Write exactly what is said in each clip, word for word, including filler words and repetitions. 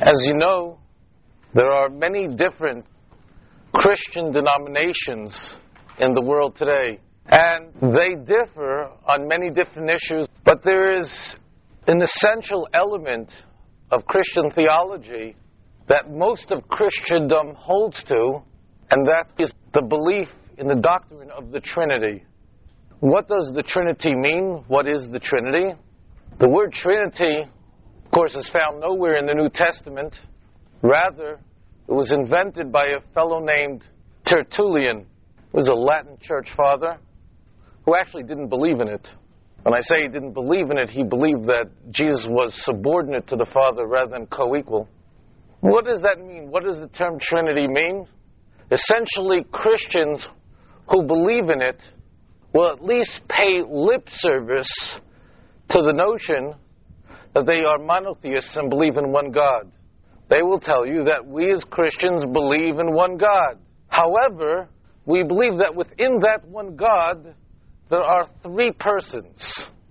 As you know, there are many different Christian denominations in the world today, and they differ on many different issues, but there is an essential element of Christian theology that most of Christendom holds to, and that is the belief in the doctrine of the Trinity. What does the Trinity mean? What is the Trinity? The word Trinity, of course, is found nowhere in the New Testament. Rather, it was invented by a fellow named Tertullian, who was a Latin church father, who actually didn't believe in it. When I say he didn't believe in it, he believed that Jesus was subordinate to the Father rather than co-equal. What does that mean? What does the term Trinity mean? Essentially, Christians who believe in it will at least pay lip service to the notion that they are monotheists and believe in one God. They will tell you that we as Christians believe in one God. However, we believe that within that one God, there are three persons.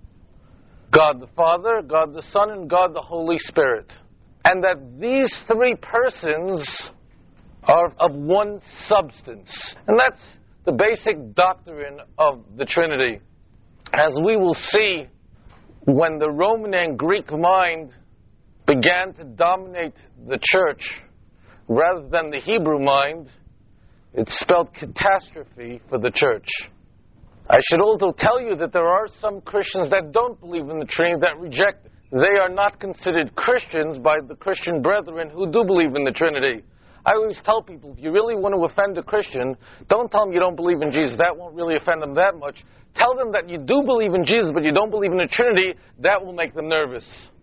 God the Father, God the Son, and God the Holy Spirit. And that these three persons are of one substance. And that's the basic doctrine of the Trinity. As we will see, when the Roman and Greek mind began to dominate the church rather than the Hebrew mind, it spelled catastrophe for the church. I should also tell you that there are some Christians that don't believe in the Trinity, that reject it. They are not considered Christians by the Christian brethren who do believe in the Trinity. I always tell people, if you really want to offend a Christian, don't tell them you don't believe in Jesus. That won't really offend them that much. Tell them that you do believe in Jesus, but you don't believe in the Trinity. That will make them nervous.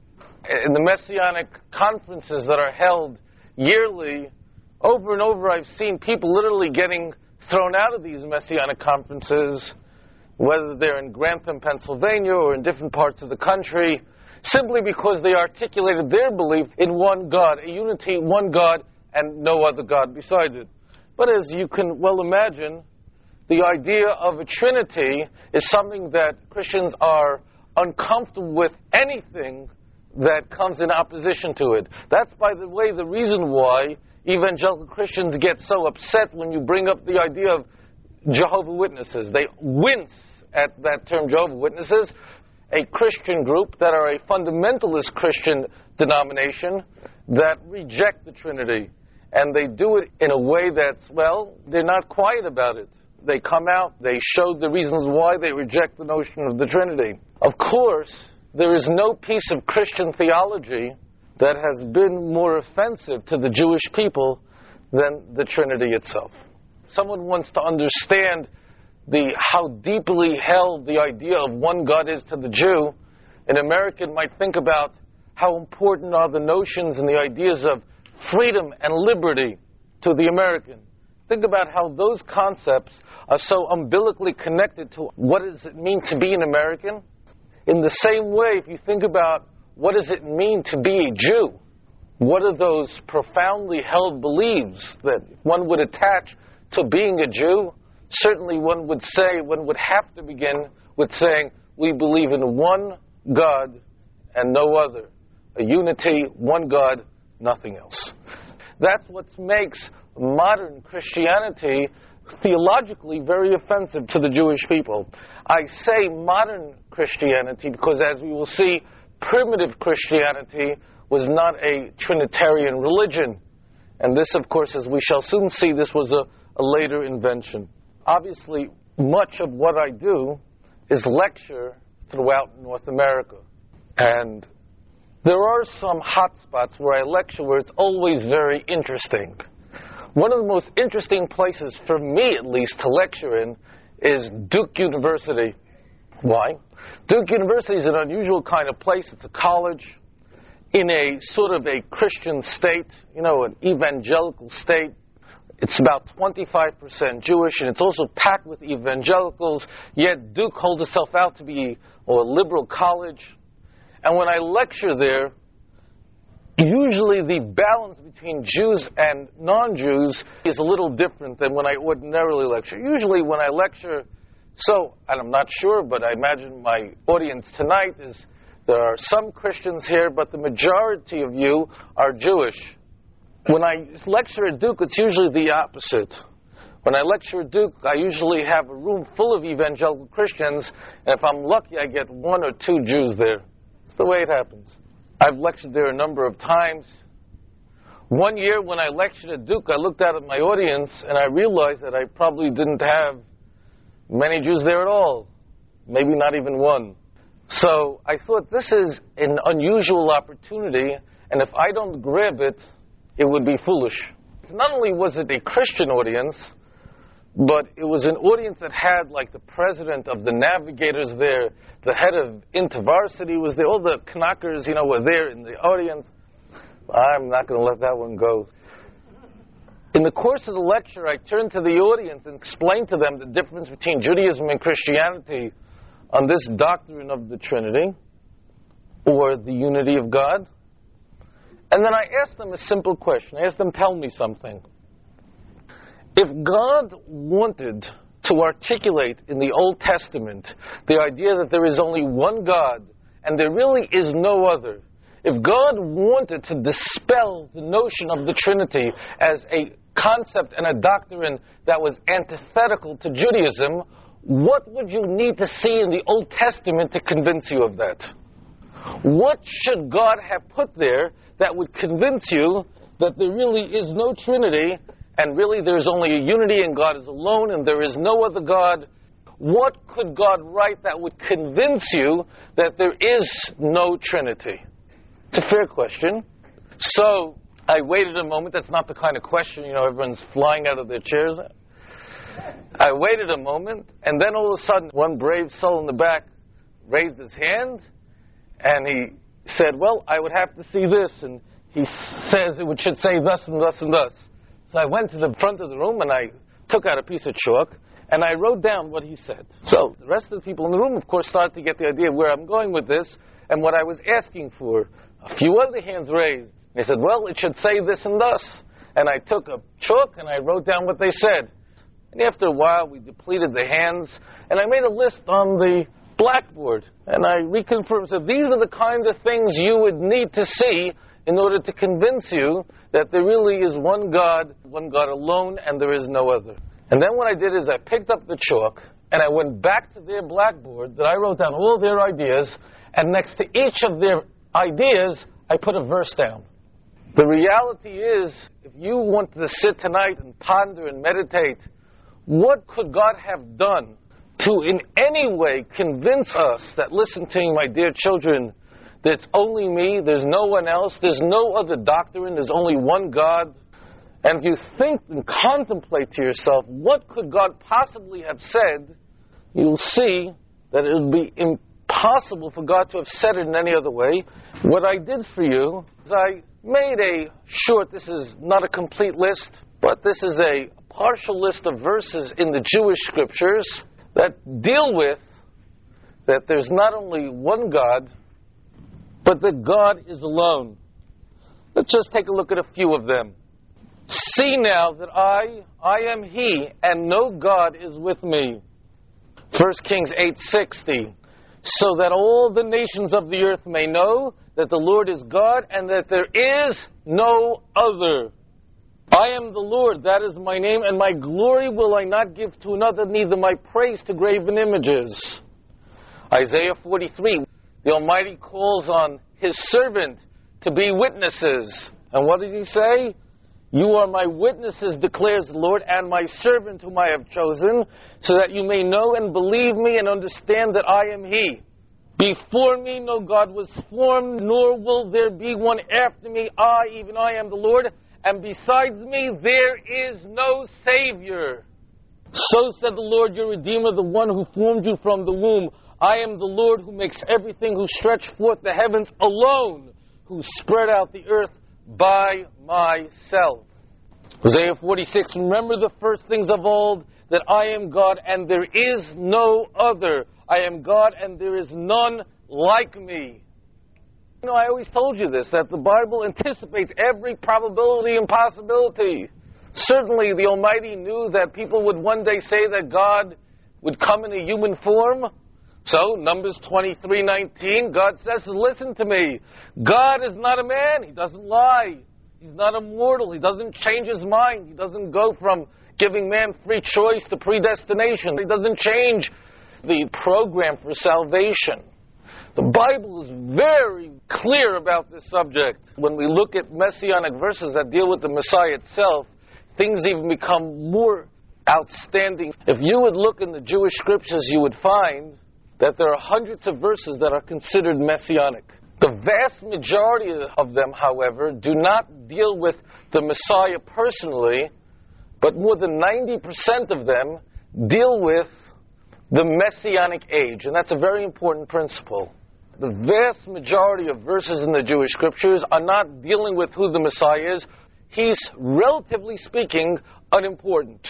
In the Messianic conferences that are held yearly, over and over I've seen people literally getting thrown out of these Messianic conferences, whether they're in Grantham, Pennsylvania, or in different parts of the country, simply because they articulated their belief in one God, a unity, one God, and no other God besides it. But as you can well imagine, the idea of a Trinity is something that Christians are uncomfortable with, anything that comes in opposition to it. That's, by the way, the reason why evangelical Christians get so upset when you bring up the idea of Jehovah's Witnesses. They wince at that term, Jehovah's Witnesses, a Christian group that are a fundamentalist Christian denomination that reject the Trinity. And they do it in a way that's, well, they're not quiet about it. They come out, they show the reasons why they reject the notion of the Trinity. Of course, there is no piece of Christian theology that has been more offensive to the Jewish people than the Trinity itself. Someone wants to understand the how deeply held the idea of one God is to the Jew. An American might think about how important are the notions and the ideas of freedom and liberty to the American. Think about how those concepts are so umbilically connected to what does it mean to be an American. In the same way, if you think about what does it mean to be a Jew, what are those profoundly held beliefs that one would attach to being a Jew? Certainly one would say, one would have to begin with saying, we believe in one God and no other. A unity, one God, nothing else. That's what makes modern Christianity theologically very offensive to the Jewish people. I say modern Christianity because, as we will see, primitive Christianity was not a Trinitarian religion. And this, of course, as we shall soon see, this was a, a later invention. Obviously, much of what I do is lecture throughout North America. And there are some hot spots where I lecture where it's always very interesting. One of the most interesting places, for me at least, to lecture in is Duke University. Why? Duke University is an unusual kind of place. It's a college in a sort of a Christian state, you know, an evangelical state. It's about twenty-five percent Jewish, and it's also packed with evangelicals, yet Duke holds itself out to be a liberal college. And when I lecture there, usually the balance between Jews and non-Jews is a little different than when I ordinarily lecture. Usually when I lecture, so, and I'm not sure, but I imagine my audience tonight is There are some Christians here, but the majority of you are Jewish. When I lecture at Duke, it's usually the opposite. When I lecture at Duke, I usually have a room full of evangelical Christians, and if I'm lucky, I get one or two Jews there. It's the way it happens. I've lectured there a number of times. One year when I lectured at Duke, I looked out at my audience, and I realized that I probably didn't have many Jews there at all. Maybe not even one. So I thought this is an unusual opportunity, and if I don't grab it, it would be foolish. Not only was it a Christian audience, but it was an audience that had like the president of the Navigators there, the head of InterVarsity was there, all the Knockers, you know, were there in the audience. I'm not going to let that one go. In the course of the lecture, I turned to the audience and explained to them the difference between Judaism and Christianity on this doctrine of the Trinity, or the unity of God. And then I asked them a simple question. I asked them, tell me something. If God wanted to articulate in the Old Testament the idea that there is only one God, and there really is no other, if God wanted to dispel the notion of the Trinity as a concept and a doctrine that was antithetical to Judaism, what would you need to see in the Old Testament to convince you of that? What should God have put there that would convince you that there really is no Trinity, and really there is only a unity and God is alone and there is no other God? What could God write that would convince you that there is no Trinity? It's a fair question. So I waited a moment. That's not the kind of question, you know, everyone's flying out of their chairs. I waited a moment, and then all of a sudden, one brave soul in the back raised his hand, and he said, well, I would have to see this, and he says it should say thus and thus and thus. So I went to the front of the room, and I took out a piece of chalk, and I wrote down what he said. So the rest of the people in the room, of course, started to get the idea of where I'm going with this, and what I was asking for. A few other hands raised. They said, well, it should say this and thus. And I took a chalk, and I wrote down what they said. And after a while, we depleted the hands, and I made a list on the blackboard, and I reconfirmed, so these are the kinds of things you would need to see in order to convince you that there really is one God, one God alone, and there is no other. And then what I did is I picked up the chalk, and I went back to their blackboard that I wrote down all their ideas, and next to each of their ideas, I put a verse down. The reality is, if you want to sit tonight and ponder and meditate, what could God have done to in any way convince us that, listen to me, my dear children, that it's only me, there's no one else, there's no other doctrine, there's only one God? And if you think and contemplate to yourself, what could God possibly have said, you'll see that it would be impossible for God to have said it in any other way. What I did for you is I made a short, this is not a complete list, but this is a partial list of verses in the Jewish scriptures that deal with that there's not only one God, but that God is alone. Let's just take a look at a few of them. See now that I, I am He, and no God is with me. First Kings eight sixty. So that all the nations of the earth may know that the Lord is God, and that there is no other. I am the Lord, that is my name, and my glory will I not give to another, neither my praise to graven images. Isaiah forty-three, the Almighty calls on His servant to be witnesses. And what does He say? You are my witnesses, declares the Lord, and my servant whom I have chosen, so that you may know and believe me and understand that I am He. Before me no God was formed, nor will there be one after me. I, even I, am the Lord, and besides me there is no Savior. So said the Lord your Redeemer, the one who formed you from the womb. I am the Lord who makes everything, who stretched forth the heavens alone, who spread out the earth by myself. Isaiah forty-six, remember the first things of old, that I am God and there is no other. I am God and there is none like me. You know, I always told you this, that the Bible anticipates every probability and possibility. Certainly the Almighty knew that people would one day say that God would come in a human form. So, Numbers twenty-three nineteen, God says, listen to me. God is not a man. He doesn't lie. He's not immortal. He doesn't change his mind. He doesn't go from giving man free choice to predestination. He doesn't change the program for salvation. The Bible is very clear about this subject. When we look at messianic verses that deal with the Messiah itself, things even become more outstanding. If you would look in the Jewish scriptures, you would find that there are hundreds of verses that are considered messianic. The vast majority of them, however, do not deal with the Messiah personally, but more than ninety percent of them deal with the Messianic age. And that's a very important principle. The vast majority of verses in the Jewish scriptures are not dealing with who the Messiah is. He's, relatively speaking, unimportant.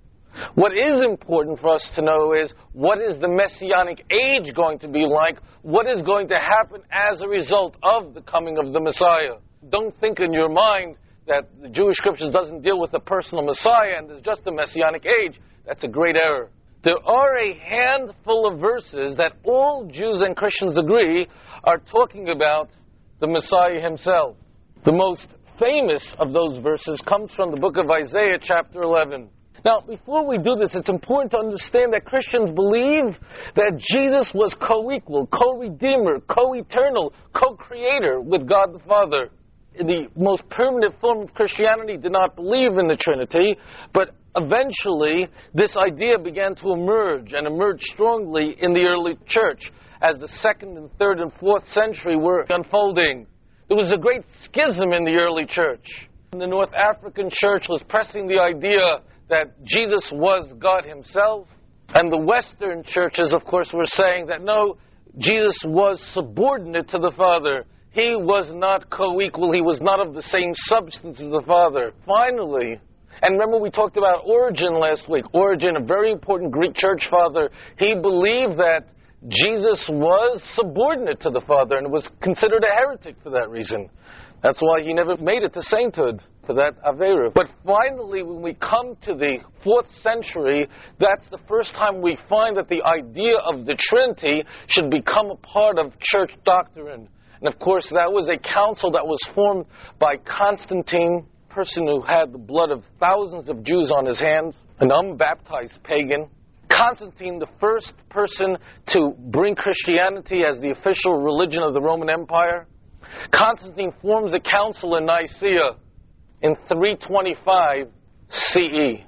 What is important for us to know is, what is the Messianic age going to be like? What is going to happen as a result of the coming of the Messiah? Don't think in your mind that the Jewish scriptures doesn't deal with the personal Messiah and there's just a Messianic age. That's a great error. There are a handful of verses that all Jews and Christians agree are talking about the Messiah himself. The most famous of those verses comes from the book of Isaiah, chapter eleven. Now, before we do this, it's important to understand that Christians believe that Jesus was co-equal, co-redeemer, co-eternal, co-creator with God the Father. The most primitive form of Christianity did not believe in the Trinity, but eventually this idea began to emerge, and emerge strongly in the early church as the second and third and fourth century were unfolding. There was a great schism in the early church. The North African church was pressing the idea that Jesus was God himself, and the Western churches, of course, were saying that no, Jesus was subordinate to the Father. He was not co-equal. He was not of the same substance as the Father. Finally, and remember we talked about Origen last week. Origen, a very important Greek church father, he believed that Jesus was subordinate to the Father and was considered a heretic for that reason. That's why he never made it to sainthood, for that Aveira. But finally, when we come to the fourth century, that's the first time we find that the idea of the Trinity should become a part of church doctrine. And of course, that was a council that was formed by Constantine, a person who had the blood of thousands of Jews on his hands, an unbaptized pagan. Constantine, the first person to bring Christianity as the official religion of the Roman Empire. Constantine forms a council in Nicaea in three twenty-five C E.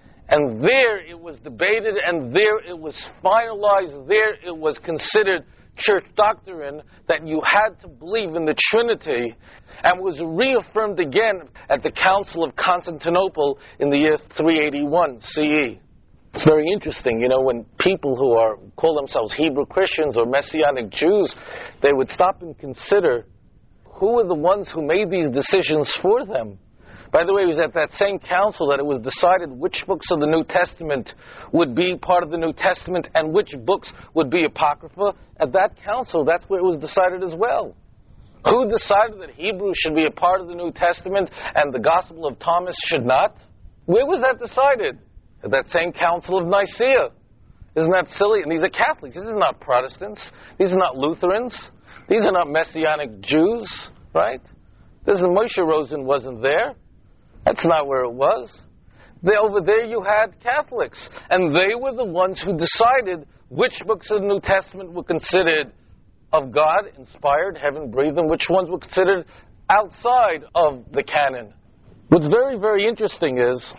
And there it was debated, and there it was finalized, there it was considered church doctrine that you had to believe in the Trinity, and was reaffirmed again at the Council of Constantinople in the year three eighty-one C E. It's very interesting, you know, when people who are call themselves Hebrew Christians or Messianic Jews, they would stop and consider who were the ones who made these decisions for them. By the way, it was at that same council that it was decided which books of the New Testament would be part of the New Testament and which books would be Apocrypha. At that council, that's where it was decided as well. Who decided that Hebrew should be a part of the New Testament and the Gospel of Thomas should not? Where was that decided? At that same council of Nicaea. Isn't that silly? And these are Catholics. These are not Protestants. These are not Lutherans. These are not Messianic Jews, right? This Moshe Rosen wasn't there. That's not where it was. They, over there you had Catholics, and they were the ones who decided which books of the New Testament were considered of God, inspired, heaven-breathed, and which ones were considered outside of the canon. What's very, very interesting is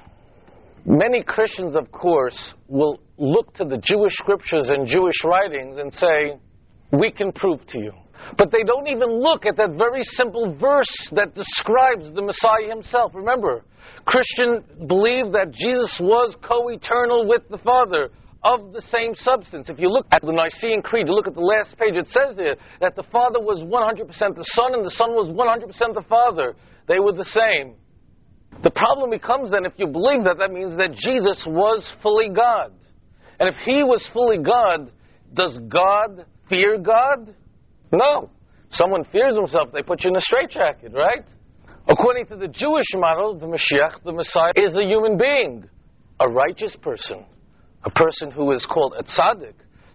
many Christians, of course, will look to the Jewish scriptures and Jewish writings and say, we can prove to you. But they don't even look at that very simple verse that describes the Messiah himself. Remember, Christians believe that Jesus was co-eternal with the Father, of the same substance. If you look at the Nicene Creed, you look at the last page, it says there that the Father was one hundred percent the Son and the Son was one hundred percent the Father. They were the same. The problem becomes then, if you believe that, that means that Jesus was fully God. And if he was fully God, does God fear God? No. Someone fears himself, they put you in a straitjacket, right? According to the Jewish model, the Mashiach, the Messiah, is a human being, a righteous person, a person who is called a tzaddik,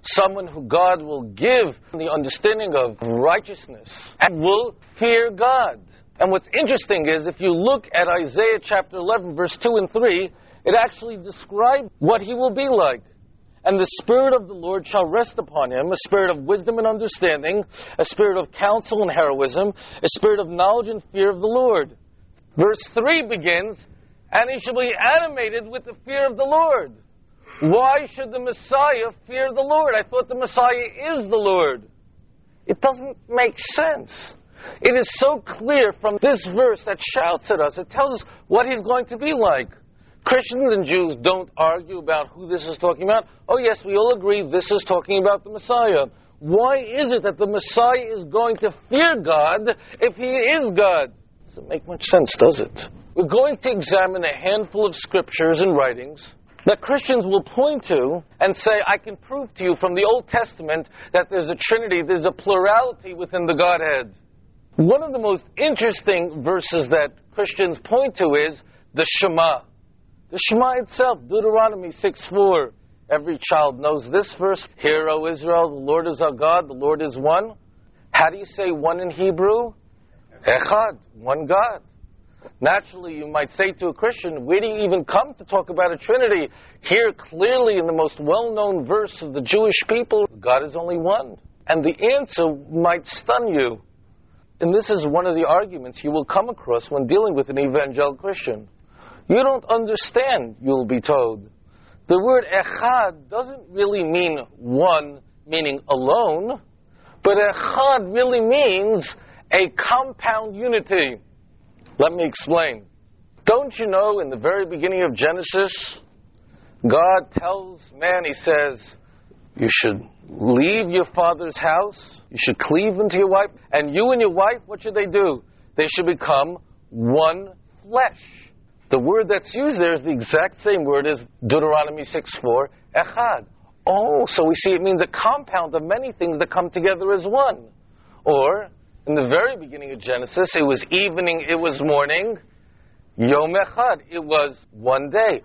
someone who God will give the understanding of righteousness and will fear God. And what's interesting is if you look at Isaiah chapter eleven, verse two and three, it actually describes what he will be like. And the Spirit of the Lord shall rest upon him, a spirit of wisdom and understanding, a spirit of counsel and heroism, a spirit of knowledge and fear of the Lord. Verse three begins, and he shall be animated with the fear of the Lord. Why should the Messiah fear the Lord? I thought the Messiah is the Lord. It doesn't make sense. It is so clear from this verse that shouts at us. It tells us what he's going to be like. Christians and Jews don't argue about who this is talking about. Oh yes, we all agree this is talking about the Messiah. Why is it that the Messiah is going to fear God if he is God? Doesn't make much sense, does it? We're going to examine a handful of scriptures and writings that Christians will point to and say, I can prove to you from the Old Testament that there's a Trinity, there's a plurality within the Godhead. One of the most interesting verses that Christians point to is the Shema. The Shema itself, Deuteronomy six four. Every child knows this verse. Hear, O Israel, the Lord is our God, the Lord is one. How do you say one in Hebrew? Echad, one God. Naturally, you might say to a Christian, where do you even come to talk about a Trinity? Here, clearly, in the most well-known verse of the Jewish people, God is only one. And the answer might stun you. And this is one of the arguments you will come across when dealing with an evangelical Christian. You don't understand, you'll be told. The word echad doesn't really mean one, meaning alone, but echad really means a compound unity. Let me explain. Don't you know in the very beginning of Genesis, God tells man, he says, you should leave your father's house, you should cleave unto your wife, and you and your wife, what should they do? They should become one flesh. The word that's used there is the exact same word as Deuteronomy six four, echad. Oh, so we see it means a compound of many things that come together as one. Or, in the very beginning of Genesis, it was evening, it was morning, Yom Echad, it was one day.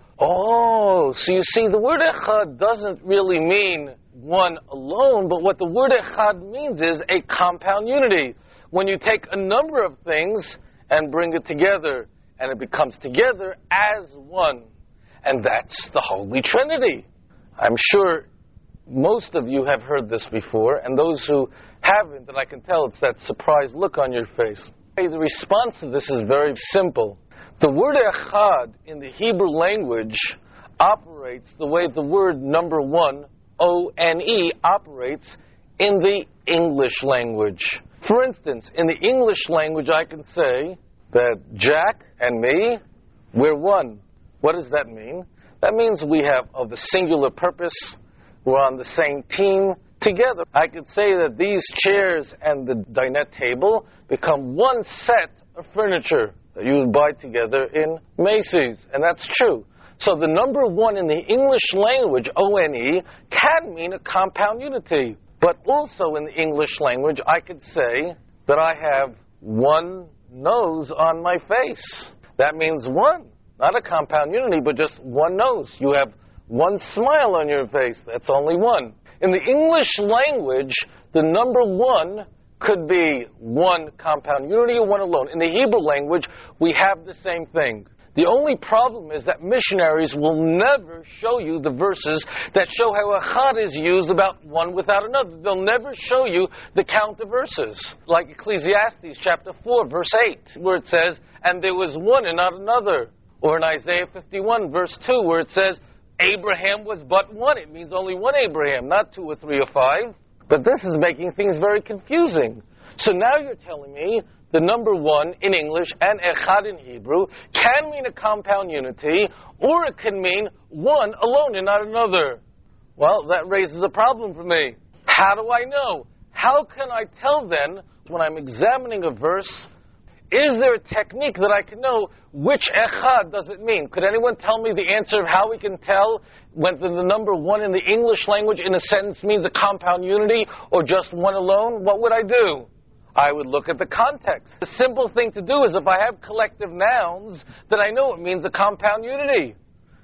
Oh, so you see, the word echad doesn't really mean one alone, but what the word echad means is a compound unity. When you take a number of things and bring it together, and it becomes together as one. And that's the Holy Trinity. I'm sure most of you have heard this before, and those who haven't, and I can tell it's that surprised look on your face. The response to this is very simple. The word echad in the Hebrew language operates the way the word number one, O N E, operates in the English language. For instance, in the English language I can say that Jack and me, we're one. What does that mean? That means we have of a singular purpose. We're on the same team together. I could say that these chairs and the dinette table become one set of furniture that you would buy together in Macy's. And that's true. So the number one in the English language, O N E, can mean a compound unity. But also in the English language, I could say that I have one nose on my face. That means one. Not a compound unity, but just one nose. You have one smile on your face. That's only one. In the English language, the number one could be one compound unity or one alone. In the Hebrew language, we have the same thing. The only problem is that missionaries will never show you the verses that show how echad is used about one without another. They'll never show you the count of verses. Like Ecclesiastes chapter four, verse eight, where it says, and there was one and not another. Or in Isaiah fifty-one, verse two, where it says, Abraham was but one. It means only one Abraham, not two or three or five. But this is making things very confusing. So now you're telling me the number one in English and echad in Hebrew can mean a compound unity, or it can mean one alone and not another. Well, that raises a problem for me. How do I know? How can I tell then, when I'm examining a verse, is there a technique that I can know which echad does it mean? Could anyone tell me the answer of how we can tell whether the number one in the English language in a sentence means a compound unity or just one alone? What would I do? I would look at the context. The simple thing to do is if I have collective nouns, then I know it means a compound unity.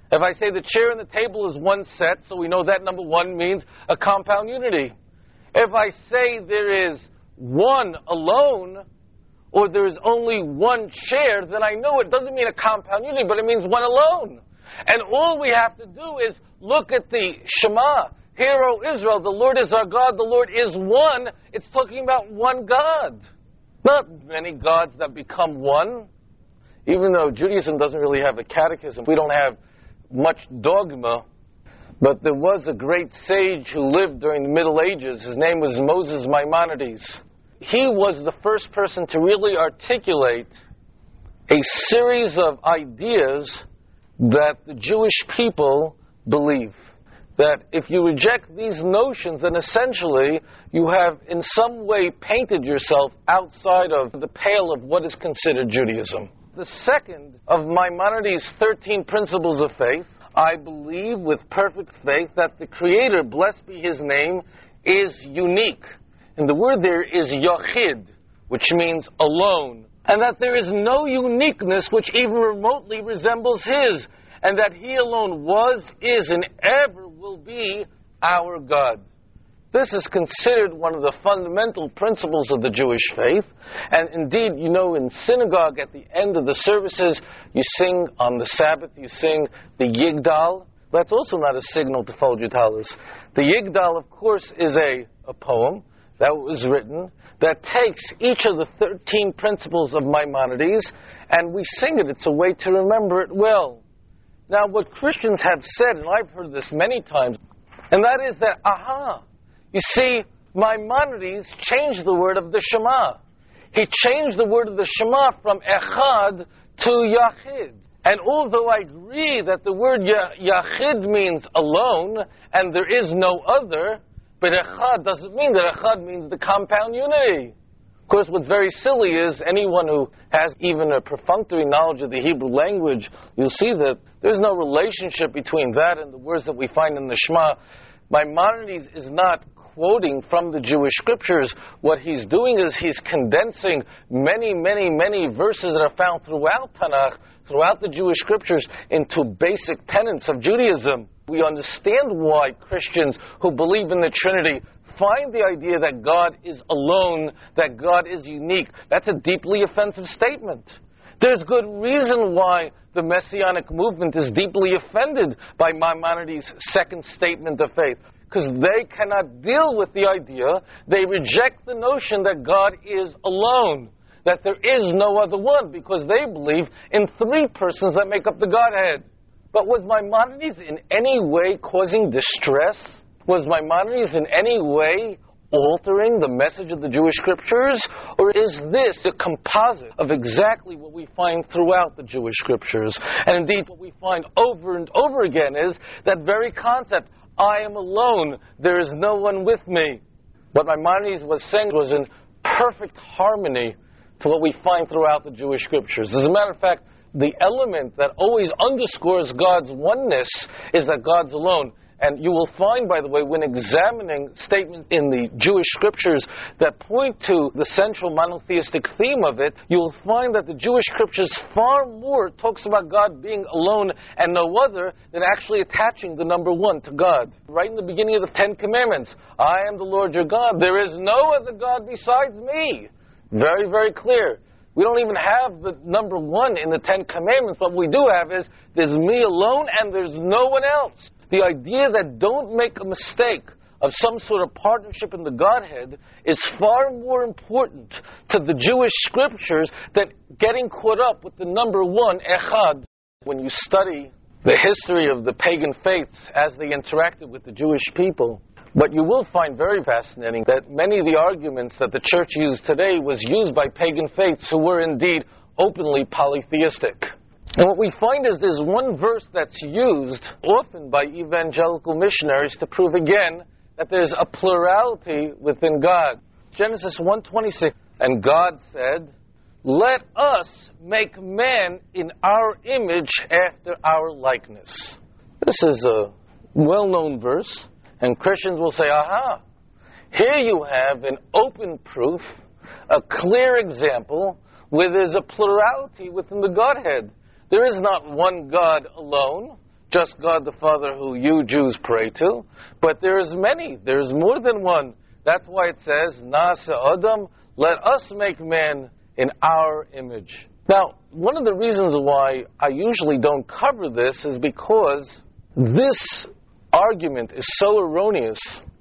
If I say the chair and the table is one set, so we know that number one means a compound unity. If I say there is one alone, or there is only one chair, then I know it doesn't mean a compound unity, but it means one alone. And all we have to do is look at the Shema. Hear, O Israel, the Lord is our God, the Lord is one. It's talking about one God. Not many gods that become one. Even though Judaism doesn't really have a catechism, we don't have much dogma, but there was a great sage who lived during the Middle Ages. His name was Moses Maimonides. He was the first person to really articulate a series of ideas that the Jewish people believe. That if you reject these notions, then essentially you have in some way painted yourself outside of the pale of what is considered Judaism. The second of Maimonides' thirteen principles of faith, I believe with perfect faith that the Creator, blessed be His name, is unique. And the word there is yachid, which means alone. And that there is no uniqueness which even remotely resembles His. And that He alone was, is, and ever will be our God. This is considered one of the fundamental principles of the Jewish faith. And indeed, you know, in synagogue at the end of the services, you sing on the Sabbath, you sing the Yigdal. That's also not a signal to fold your talis. The Yigdal, of course, is a, a poem that was written that takes each of the thirteen principles of Maimonides, and we sing it. It's a way to remember it well. Now, what Christians have said, and I've heard this many times, and that is that, aha, you see, Maimonides changed the word of the Shema. He changed the word of the Shema from echad to yachid. And although I agree that the word yachid means alone, and there is no other, but echad doesn't mean that. Echad means the compound unity. Of course, what's very silly is anyone who has even a perfunctory knowledge of the Hebrew language, you'll see that there's no relationship between that and the words that we find in the Shema. Maimonides is not quoting from the Jewish scriptures. What he's doing is he's condensing many, many, many verses that are found throughout Tanakh, throughout the Jewish scriptures, into basic tenets of Judaism. We understand why Christians who believe in the Trinity find the idea that God is alone, that God is unique. That's a deeply offensive statement. There's good reason why the Messianic movement is deeply offended by Maimonides' second statement of faith. Because they cannot deal with the idea, they reject the notion that God is alone, that there is no other one, because they believe in three persons that make up the Godhead. But was Maimonides in any way causing distress? Was Maimonides in any way altering the message of the Jewish scriptures? Or is this a composite of exactly what we find throughout the Jewish scriptures? And indeed, what we find over and over again is that very concept, I am alone, there is no one with me. What Maimonides was saying was in perfect harmony to what we find throughout the Jewish scriptures. As a matter of fact, the element that always underscores God's oneness is that God's alone. And you will find, by the way, when examining statements in the Jewish scriptures that point to the central monotheistic theme of it, you will find that the Jewish scriptures far more talks about God being alone and no other than actually attaching the number one to God. Right in the beginning of the Ten Commandments, I am the Lord your God. There is no other God besides me. Very, very clear. We don't even have the number one in the Ten Commandments. What we do have is there's me alone and there's no one else. The idea that don't make a mistake of some sort of partnership in the Godhead is far more important to the Jewish scriptures than getting caught up with the number one, echad. When you study the history of the pagan faiths as they interacted with the Jewish people, but you will find very fascinating that many of the arguments that the church used today was used by pagan faiths who were indeed openly polytheistic. And what we find is there's one verse that's used often by evangelical missionaries to prove again that there's a plurality within God. Genesis one twenty-six, and God said, let us make man in our image after our likeness. This is a well-known verse, and Christians will say, aha, here you have an open proof, a clear example where there's a plurality within the Godhead. There is not one God alone. just God the Father who you Jews pray to, but there is many, there is more than one. That's why it says, Na'aseh Adam, let us make man in our image. Now, one of the reasons why I usually don't cover this is because this argument is so erroneous.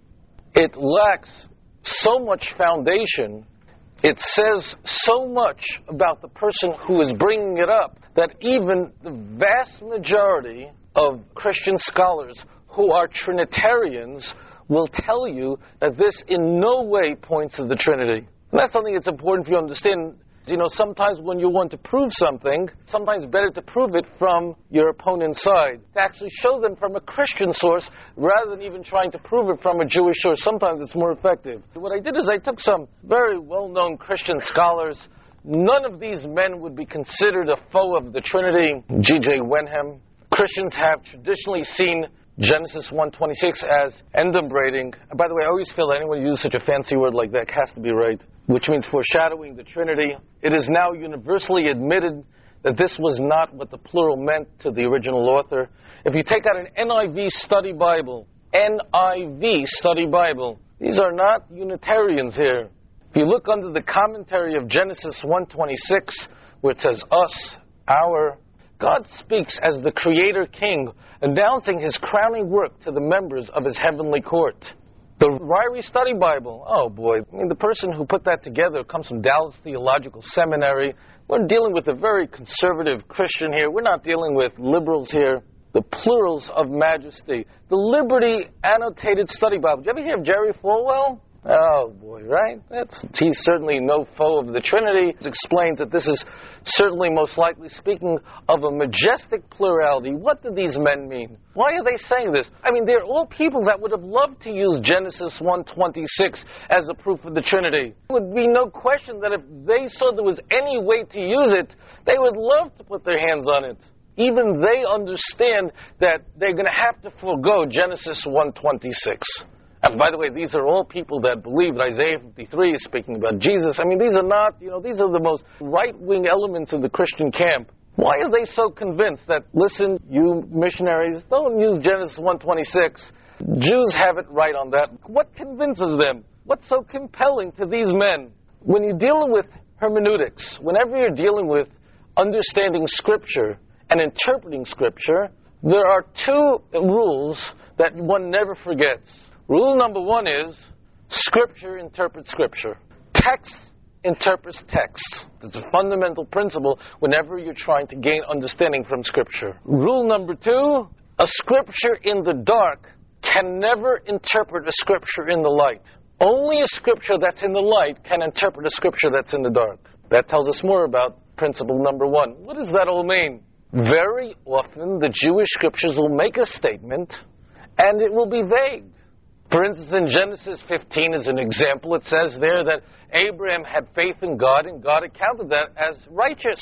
It lacks so much foundation. It says so much about the person who is bringing it up that even the vast majority of Christian scholars who are Trinitarians will tell you that this in no way points to the Trinity. And that's something that's important for you to understand. You know, sometimes when you want to prove something, sometimes better to prove it from your opponent's side. To actually show them from a Christian source rather than even trying to prove it from a Jewish source. Sometimes it's more effective. What I did is I took some very well-known Christian scholars. None of these men would be considered a foe of the Trinity. G J Wenham. Christians have traditionally seen Genesis one twenty-six as enumerating. And by the way, I always feel that anyone who uses such a fancy word like that has to be right, which means foreshadowing the Trinity. It is now universally admitted that this was not what the plural meant to the original author. If you take out an N I V study Bible, N I V study Bible, these are not Unitarians here. If you look under the commentary of Genesis one twenty-six, where it says us, our, God speaks as the Creator King, announcing His crowning work to the members of His heavenly court. The Ryrie Study Bible, oh boy, I mean, the person who put that together comes from Dallas Theological Seminary. We're dealing with a very conservative Christian here. We're not dealing with liberals here. The plurals of majesty. The Liberty Annotated Study Bible. Did you ever hear of Jerry Falwell? Oh boy, right? That's, he's certainly no foe of the Trinity. It explains that this is certainly most likely speaking of a majestic plurality. What do these men mean? Why are they saying this? I mean, they're all people that would have loved to use Genesis one twenty-six as a proof of the Trinity. There would be no question that if they saw there was any way to use it, they would love to put their hands on it. Even they understand that they're going to have to forego Genesis one twenty-six. And by the way, these are all people that believe that Isaiah fifty-three is speaking about Jesus. I mean, these are not, you know, these are the most right-wing elements of the Christian camp. Why are they so convinced that, listen, you missionaries, don't use Genesis one twenty-six. Jews have it right on that. What convinces them? What's so compelling to these men? When you're dealing with hermeneutics, whenever you're dealing with understanding Scripture and interpreting Scripture, there are two rules that one never forgets. Rule number one is, Scripture interprets Scripture. Text interprets text. It's a fundamental principle whenever you're trying to gain understanding from Scripture. Rule number two, a Scripture in the dark can never interpret a Scripture in the light. Only a Scripture that's in the light can interpret a Scripture that's in the dark. That tells us more about principle number one. What does that all mean? Very often, the Jewish Scriptures will make a statement, and it will be vague. For instance, in Genesis fifteen, as an example, it says there that Abraham had faith in God, and God accounted that as righteous.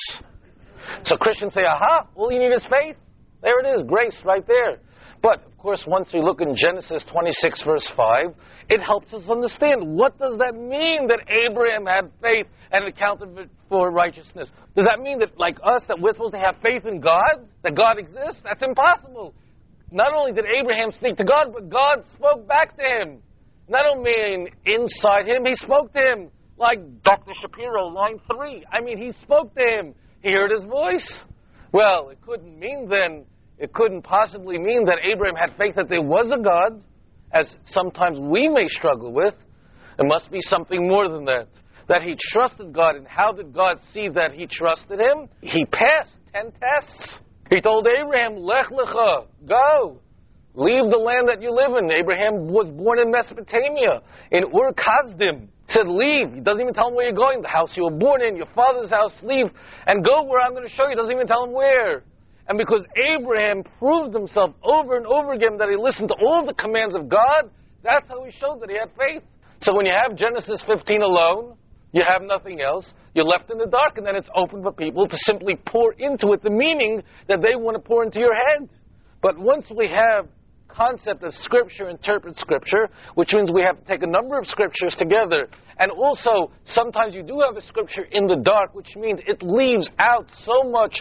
So Christians say, aha, all you need is faith. There it is, grace right there. But, of course, once we look in Genesis twenty-six, verse five, it helps us understand, what does that mean that Abraham had faith and accounted for righteousness? Does that mean that, like us, that we're supposed to have faith in God? That God exists? That's impossible. Not only did Abraham speak to God, but God spoke back to him. Not only inside him, he spoke to him. Like Doctor Shapiro, line three. I mean, he spoke to him. He heard his voice. Well, it couldn't mean then, it couldn't possibly mean that Abraham had faith that there was a God, as sometimes we may struggle with. It must be something more than that. That he trusted God, and how did God see that he trusted him? He passed ten tests. He told Abraham, Lech Lecha, go. Leave the land that you live in. Abraham was born in Mesopotamia, in Ur Kasdim. He said, leave. He doesn't even tell him where you're going. The house you were born in, your father's house, leave. And go where I'm going to show you. He doesn't even tell him where. And because Abraham proved himself over and over again that he listened to all the commands of God, that's how he showed that he had faith. So when you have Genesis fifteen alone, you have nothing else. You're left in the dark, and then it's open for people to simply pour into it the meaning that they want to pour into your head. But once we have concept of Scripture interprets Scripture, which means we have to take a number of Scriptures together, and also sometimes you do have a Scripture in the dark, which means it leaves out so much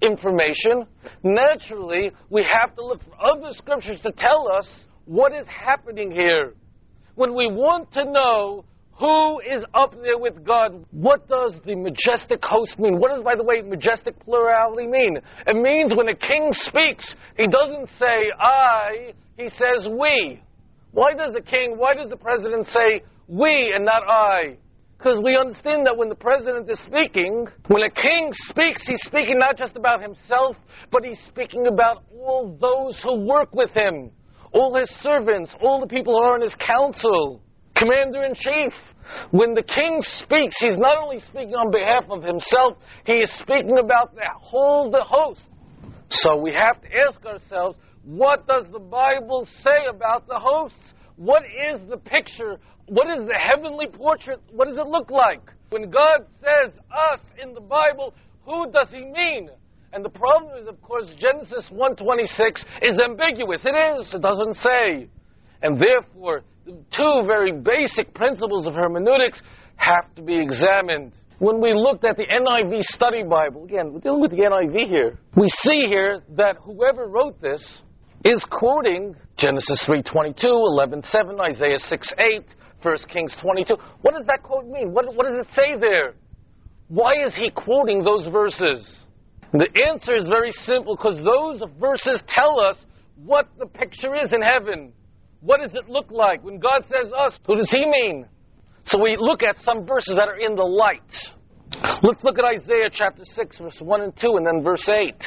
information, naturally, we have to look for other scriptures to tell us what is happening here. When we want to know who is up there with God, what does the majestic host mean? What does, by the way, majestic plurality mean? It means when a king speaks, he doesn't say I, he says we. Why does the king, why does the president say we and not I? Because we understand that when the president is speaking, when a king speaks, he's speaking not just about himself, but he's speaking about all those who work with him, all his servants, all the people who are in his council, commander-in-chief. When the king speaks, he's not only speaking on behalf of himself, he is speaking about the whole the host. So we have to ask ourselves, what does the Bible say about the hosts? What is the picture? What is the heavenly portrait? What does it look like? When God says us in the Bible, who does he mean? And the problem is, of course, Genesis one twenty-six is ambiguous. It is. It doesn't say. And therefore, the two very basic principles of hermeneutics have to be examined. When we looked at the N I V Study Bible, again, we're dealing with the N I V here, we see here that whoever wrote this is quoting Genesis three twenty-two, eleven seven, Isaiah six eight, First Kings twenty-two. What does that quote mean? What, what does it say there? Why is he quoting those verses? The answer is very simple, because those verses tell us what the picture is in heaven. What does it look like? When God says us, who does he mean? So we look at some verses that are in the light. Let's look at Isaiah chapter six, verse one and two, and then verse eight.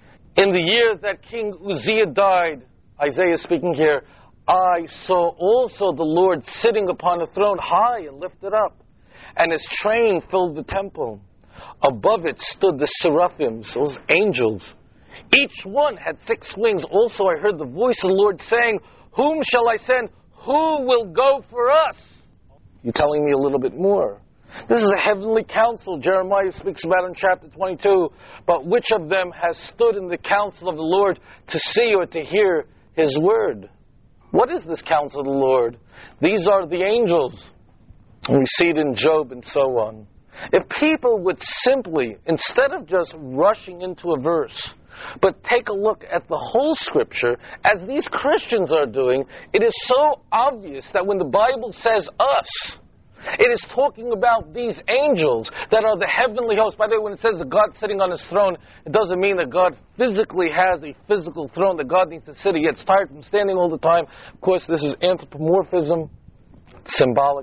In the year that King Uzziah died, Isaiah speaking here, I saw also the Lord sitting upon a throne high and lifted up, and his train filled the temple. Above it stood the seraphims, those angels. Each one had six wings. Also I heard the voice of the Lord saying, whom shall I send? Who will go for us? You're telling me a little bit more. This is a heavenly council Jeremiah speaks about in chapter twenty-two. But which of them has stood in the council of the Lord to see or to hear his word? What is this counsel of the Lord? These are the angels. We see it in Job and so on. If people would simply, instead of just rushing into a verse, but take a look at the whole Scripture, as these Christians are doing, it is so obvious that when the Bible says us, it is talking about these angels that are the heavenly host. By the way, when it says that God's sitting on his throne, it doesn't mean that God physically has a physical throne, that God needs to sit. He gets tired from standing all the time. Of course, this is anthropomorphism, symbolic.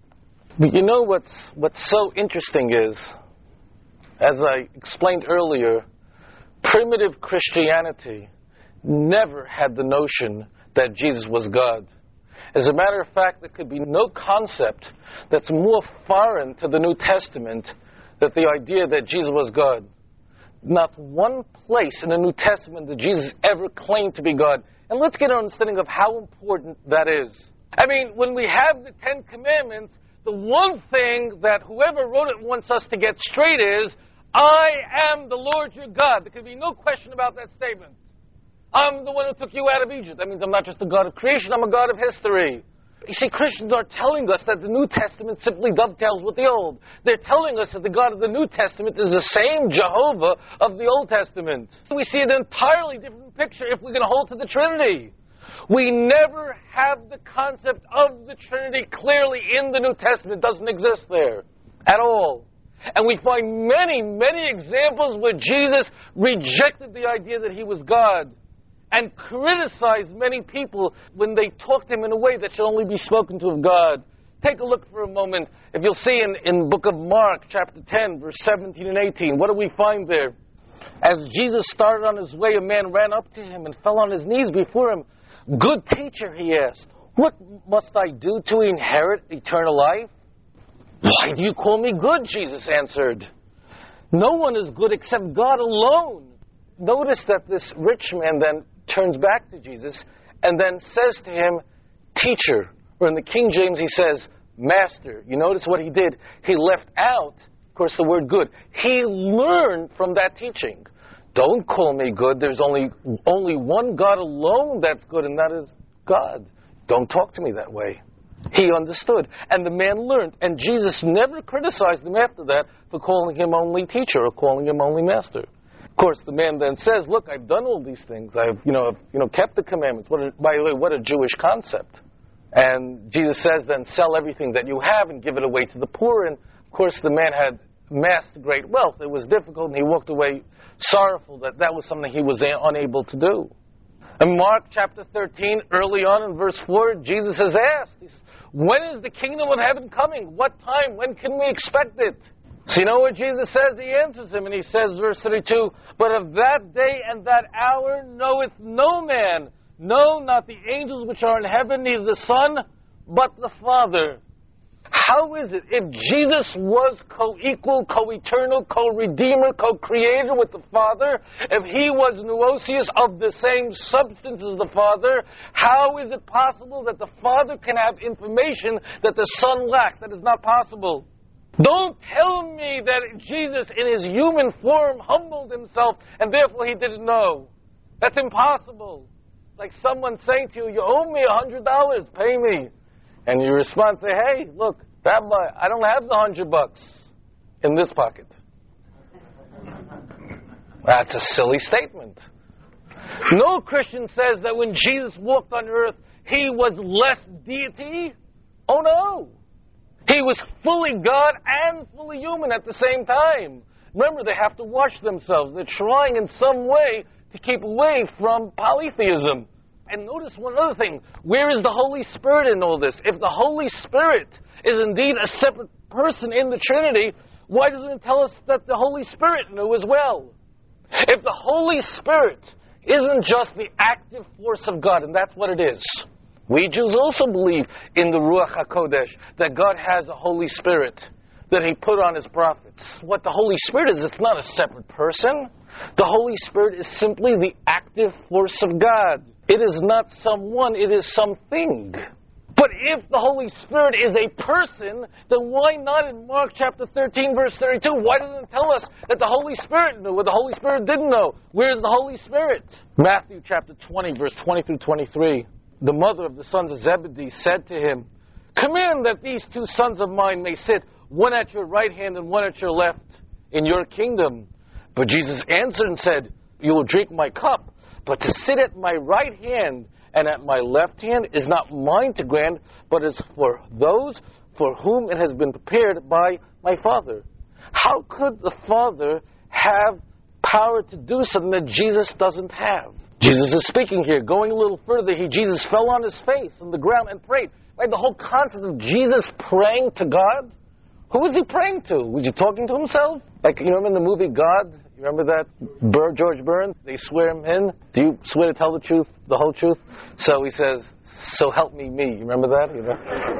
But you know what's, what's so interesting is, as I explained earlier, primitive Christianity never had the notion that Jesus was God. As a matter of fact, there could be no concept that's more foreign to the New Testament than the idea that Jesus was God. Not one place in the New Testament that Jesus ever claimed to be God. And let's get an understanding of how important that is. I mean, when we have the Ten Commandments, the one thing that whoever wrote it wants us to get straight is, I am the Lord your God. There can be no question about that statement. I'm the one who took you out of Egypt. That means I'm not just a God of creation, I'm a God of history. You see, Christians are telling us that the New Testament simply dovetails with the Old. They're telling us that the God of the New Testament is the same Jehovah of the Old Testament. We see an entirely different picture if we're going to hold to the Trinity. We never have the concept of the Trinity clearly in the New Testament. It doesn't exist there at all. And we find many, many examples where Jesus rejected the idea that he was God and criticized many people when they talked to him in a way that should only be spoken to of God. Take a look for a moment. If you'll see in, in the book of Mark, chapter ten, verse seventeen and eighteen, what do we find there? As Jesus started on his way, a man ran up to him and fell on his knees before him. Good teacher, he asked, what must I do to inherit eternal life? Why do you call me good? Jesus answered. No one is good except God alone. Notice that this rich man then turns back to Jesus and then says to him, teacher, or in the King James he says, master. You notice what he did? He left out, of course, the word good. He learned from that teaching. Don't call me good. There's only, only one God alone that's good, and that is God. Don't talk to me that way. He understood. And the man learned. And Jesus never criticized him after that for calling him only teacher or calling him only master. course, the man then says, look, I've done all these things. I've, you know, you know, kept the commandments. What a, by the way, what a Jewish concept. And Jesus says, then sell everything that you have and give it away to the poor. And, of course, the man had amassed great wealth. It was difficult, and he walked away sorrowful that that was something he was a- unable to do. In Mark chapter thirteen, early on in verse four, Jesus has asked, he says, when is the kingdom of heaven coming? What time? When can we expect it? So you know what Jesus says? He answers him, and he says, verse thirty-two, but of that day and that hour knoweth no man, no, not the angels which are in heaven, neither the Son, but the Father. How is it, if Jesus was co-equal, co-eternal, co-redeemer, co-creator with the Father, if he was Nuosius of the same substance as the Father, how is it possible that the Father can have information that the Son lacks? That is not possible. Don't tell me that Jesus in his human form humbled himself and therefore he didn't know. That's impossible. It's like someone saying to you, you owe me a hundred dollars, pay me. And you respond, say, hey, look, Rabbi, I don't have the hundred bucks in this pocket. That's a silly statement. No Christian says that when Jesus walked on earth, he was less deity. Oh no. He was fully God and fully human at the same time. Remember, they have to wash themselves. They're trying in some way to keep away from polytheism. And notice one other thing. Where is the Holy Spirit in all this? If the Holy Spirit is indeed a separate person in the Trinity, why doesn't it tell us that the Holy Spirit knew as well? If the Holy Spirit isn't just the active force of God, and that's what it is. We Jews also believe in the Ruach HaKodesh, that God has a Holy Spirit that He put on His prophets. What the Holy Spirit is, it's not a separate person. The Holy Spirit is simply the active force of God. It is not someone, it is something. But if the Holy Spirit is a person, then why not in Mark chapter thirteen, verse thirty-two? Why doesn't it tell us that the Holy Spirit knew what the Holy Spirit didn't know? Where's the Holy Spirit? Matthew chapter twenty, verse twenty through twenty-three. The mother of the sons of Zebedee said to him, command that these two sons of mine may sit, one at your right hand and one at your left, in your kingdom. But Jesus answered and said, you will drink my cup, but to sit at my right hand and at my left hand is not mine to grant, but is for those for whom it has been prepared by my Father. How could the Father have power to do something that Jesus doesn't have? Jesus is speaking here. Going a little further, he, Jesus fell on his face on the ground and prayed. Right, the whole concept of Jesus praying to God, who was he praying to? Was he talking to himself? Like, you remember in the movie God? You remember that? Bur- George Burns? They swear him in. Do you swear to tell the truth, the whole truth? So he says, so help me me. You remember that? You know?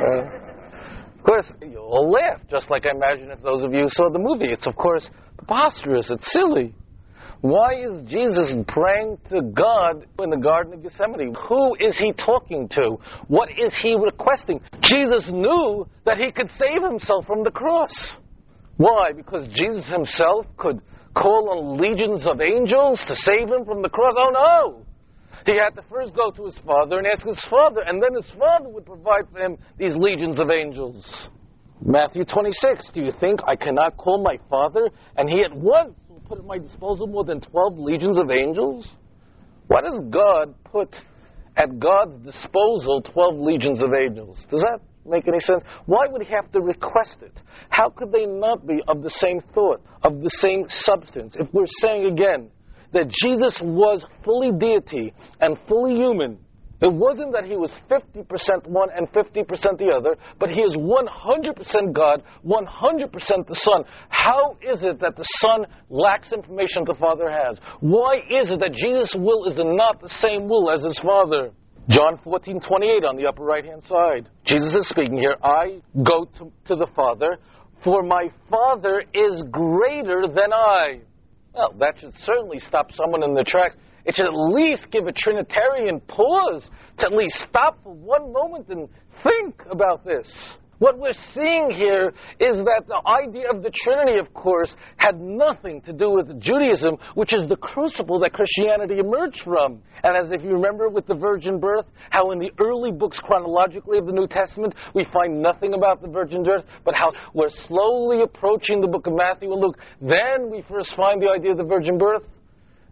Uh, of course, you all laugh, just like I imagine if those of you saw the movie. It's, of course, preposterous. It's silly. Why is Jesus praying to God in the Garden of Gethsemane? Who is he talking to? What is he requesting? Jesus knew that he could save himself from the cross. Why? Because Jesus himself could call on legions of angels to save him from the cross? Oh no! He had to first go to his Father and ask his Father, and then his Father would provide for him these legions of angels. Matthew twenty-six, do you think I cannot call my Father, and he at once will put at my disposal more than twelve legions of angels? Why does God put at God's disposal twelve legions of angels? Does that make any sense? Why would he have to request it? How could they not be of the same thought, of the same substance? If we're saying again that Jesus was fully deity and fully human, it wasn't that he was fifty percent one and fifty percent the other, but he is one hundred percent God, one hundred percent the Son. How is it that the Son lacks information the Father has? Why is it that Jesus' will is not the same will as his Father? John fourteen twenty-eight on the upper right-hand side. Jesus is speaking here, I go to, to the Father, for my Father is greater than I. Well, that should certainly stop someone in their tracks. It should at least give a Trinitarian pause to at least stop for one moment and think about this. What we're seeing here is that the idea of the Trinity, of course, had nothing to do with Judaism, which is the crucible that Christianity emerged from. And as if you remember with the virgin birth, how in the early books chronologically of the New Testament, we find nothing about the virgin birth, but how we're slowly approaching the book of Matthew and Luke. Then we first find the idea of the virgin birth.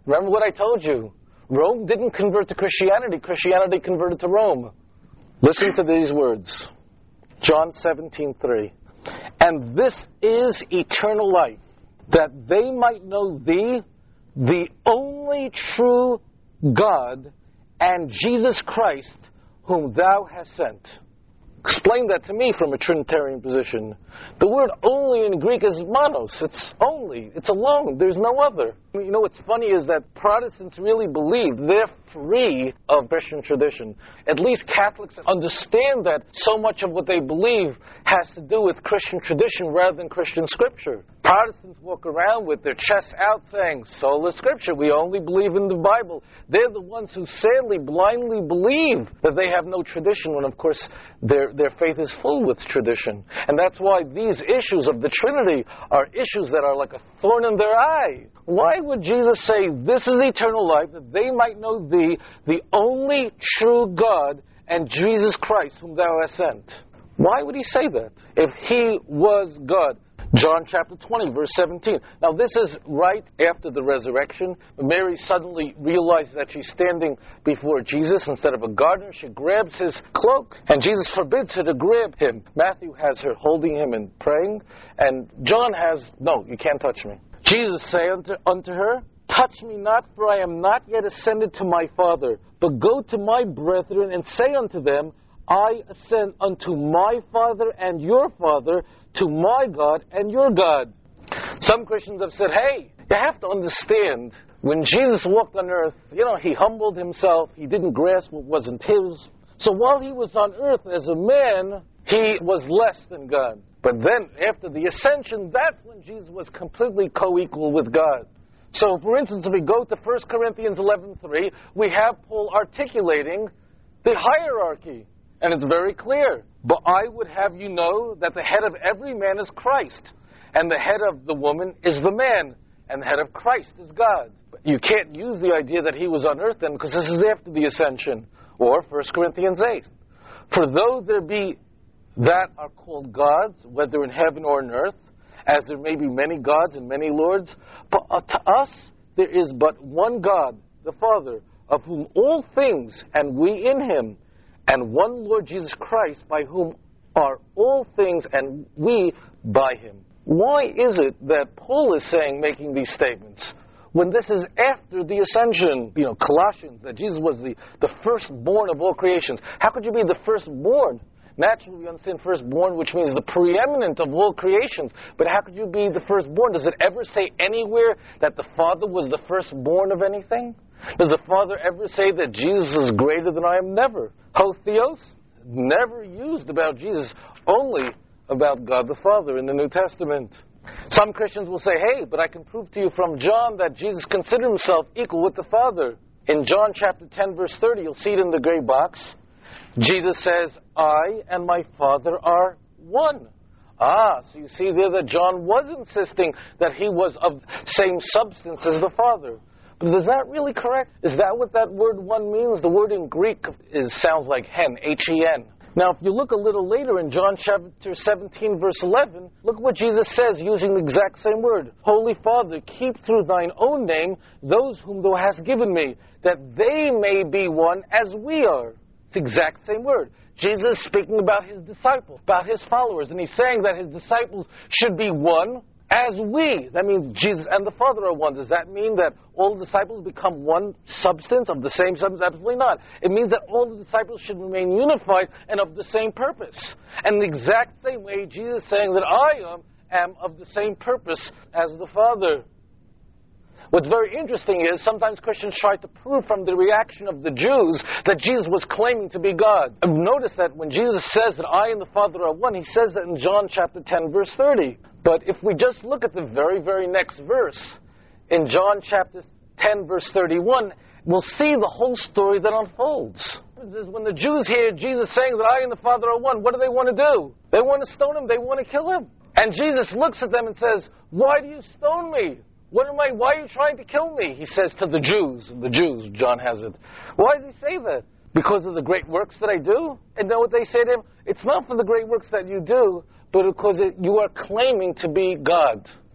Remember what I told you. Rome didn't convert to Christianity. Christianity converted to Rome. Listen to these words. John seventeen three. And this is eternal life, that they might know thee, the only true God, and Jesus Christ, whom thou hast sent. Explain that to me from a Trinitarian position. The word only in Greek is monos. It's only. It's alone. There's no other. You know what's funny is that Protestants really believe they're free of Christian tradition. At least Catholics understand that so much of what they believe has to do with Christian tradition rather than Christian scripture. Protestants walk around with their chests out saying, sola scripture, we only believe in the Bible. They're the ones who sadly, blindly believe that they have no tradition when, of course, their, their faith is full with tradition. And that's why these issues of the Trinity are issues that are like a thorn in their eye. Why would Jesus say, this is eternal life, that they might know thee, the only true God, and Jesus Christ, whom thou hast sent? Why would he say that if he was God? John chapter twenty, verse seventeen. Now this is right after the resurrection. Mary suddenly realizes that she's standing before Jesus. Instead of a gardener, she grabs his cloak, and Jesus forbids her to grab him. Matthew has her holding him and praying, and John has, no, you can't touch me. Jesus said unto, unto her, touch me not, for I am not yet ascended to my Father, but go to my brethren and say unto them, I ascend unto my Father and your Father, to my God and your God. Some Christians have said, hey, you have to understand, when Jesus walked on earth, you know, he humbled himself, he didn't grasp what wasn't his. So while he was on earth as a man, he was less than God. But then, after the ascension, that's when Jesus was completely co-equal with God. So, for instance, if we go to First Corinthians eleven three, we have Paul articulating the hierarchy. And it's very clear. But I would have you know that the head of every man is Christ, and the head of the woman is the man, and the head of Christ is God. You can't use the idea that he was on earth then, because this is after the ascension. Or First Corinthians eight. For though there be that are called gods, whether in heaven or in earth, as there may be many gods and many lords, but to us there is but one God, the Father, of whom all things, and we in him, and one Lord Jesus Christ, by whom are all things, and we by him. Why is it that Paul is saying, making these statements, when this is after the ascension? You know, Colossians, that Jesus was the, the firstborn of all creations. How could you be the firstborn? Naturally, we understand firstborn, which means the preeminent of all creations. But how could you be the firstborn? Does it ever say anywhere that the Father was the firstborn of anything? Does the Father ever say that Jesus is greater than I am? Never. Ho Theos, never used about Jesus, only about God the Father in the New Testament. Some Christians will say, hey, but I can prove to you from John that Jesus considered himself equal with the Father. In John chapter ten, verse thirty, you'll see it in the gray box. Jesus says, I and my Father are one. Ah, so you see there that John was insisting that he was of same substance as the Father. But is that really correct? Is that what that word one means? The word in Greek is, sounds like hen, H E N. Now, if you look a little later in John chapter seventeen, verse eleven, look what Jesus says using the exact same word. Holy Father, keep through thine own name those whom thou hast given me, that they may be one as we are. It's the exact same word. Jesus is speaking about his disciples, about his followers, and he's saying that his disciples should be one as we. That means Jesus and the Father are one. Does that mean that all the disciples become one substance, of the same substance? Absolutely not. It means that all the disciples should remain unified and of the same purpose. And in the exact same way, Jesus is saying that I am, am of the same purpose as the Father. What's very interesting is sometimes Christians try to prove from the reaction of the Jews that Jesus was claiming to be God. I've noticed that when Jesus says that I and the Father are one, he says that in John chapter ten, verse thirty. But if we just look at the very, very next verse, in John chapter ten, verse thirty-one, we'll see the whole story that unfolds. When the Jews hear Jesus saying that I and the Father are one, what do they want to do? They want to stone him. They want to kill him. And Jesus looks at them and says, why do you stone me? What am I, why are you trying to kill me? He says to the Jews. The Jews, John has it. Why does he say that? Because of the great works that I do? And know what they say to him? It's not for the great works that you do, but because it, you are claiming to be God.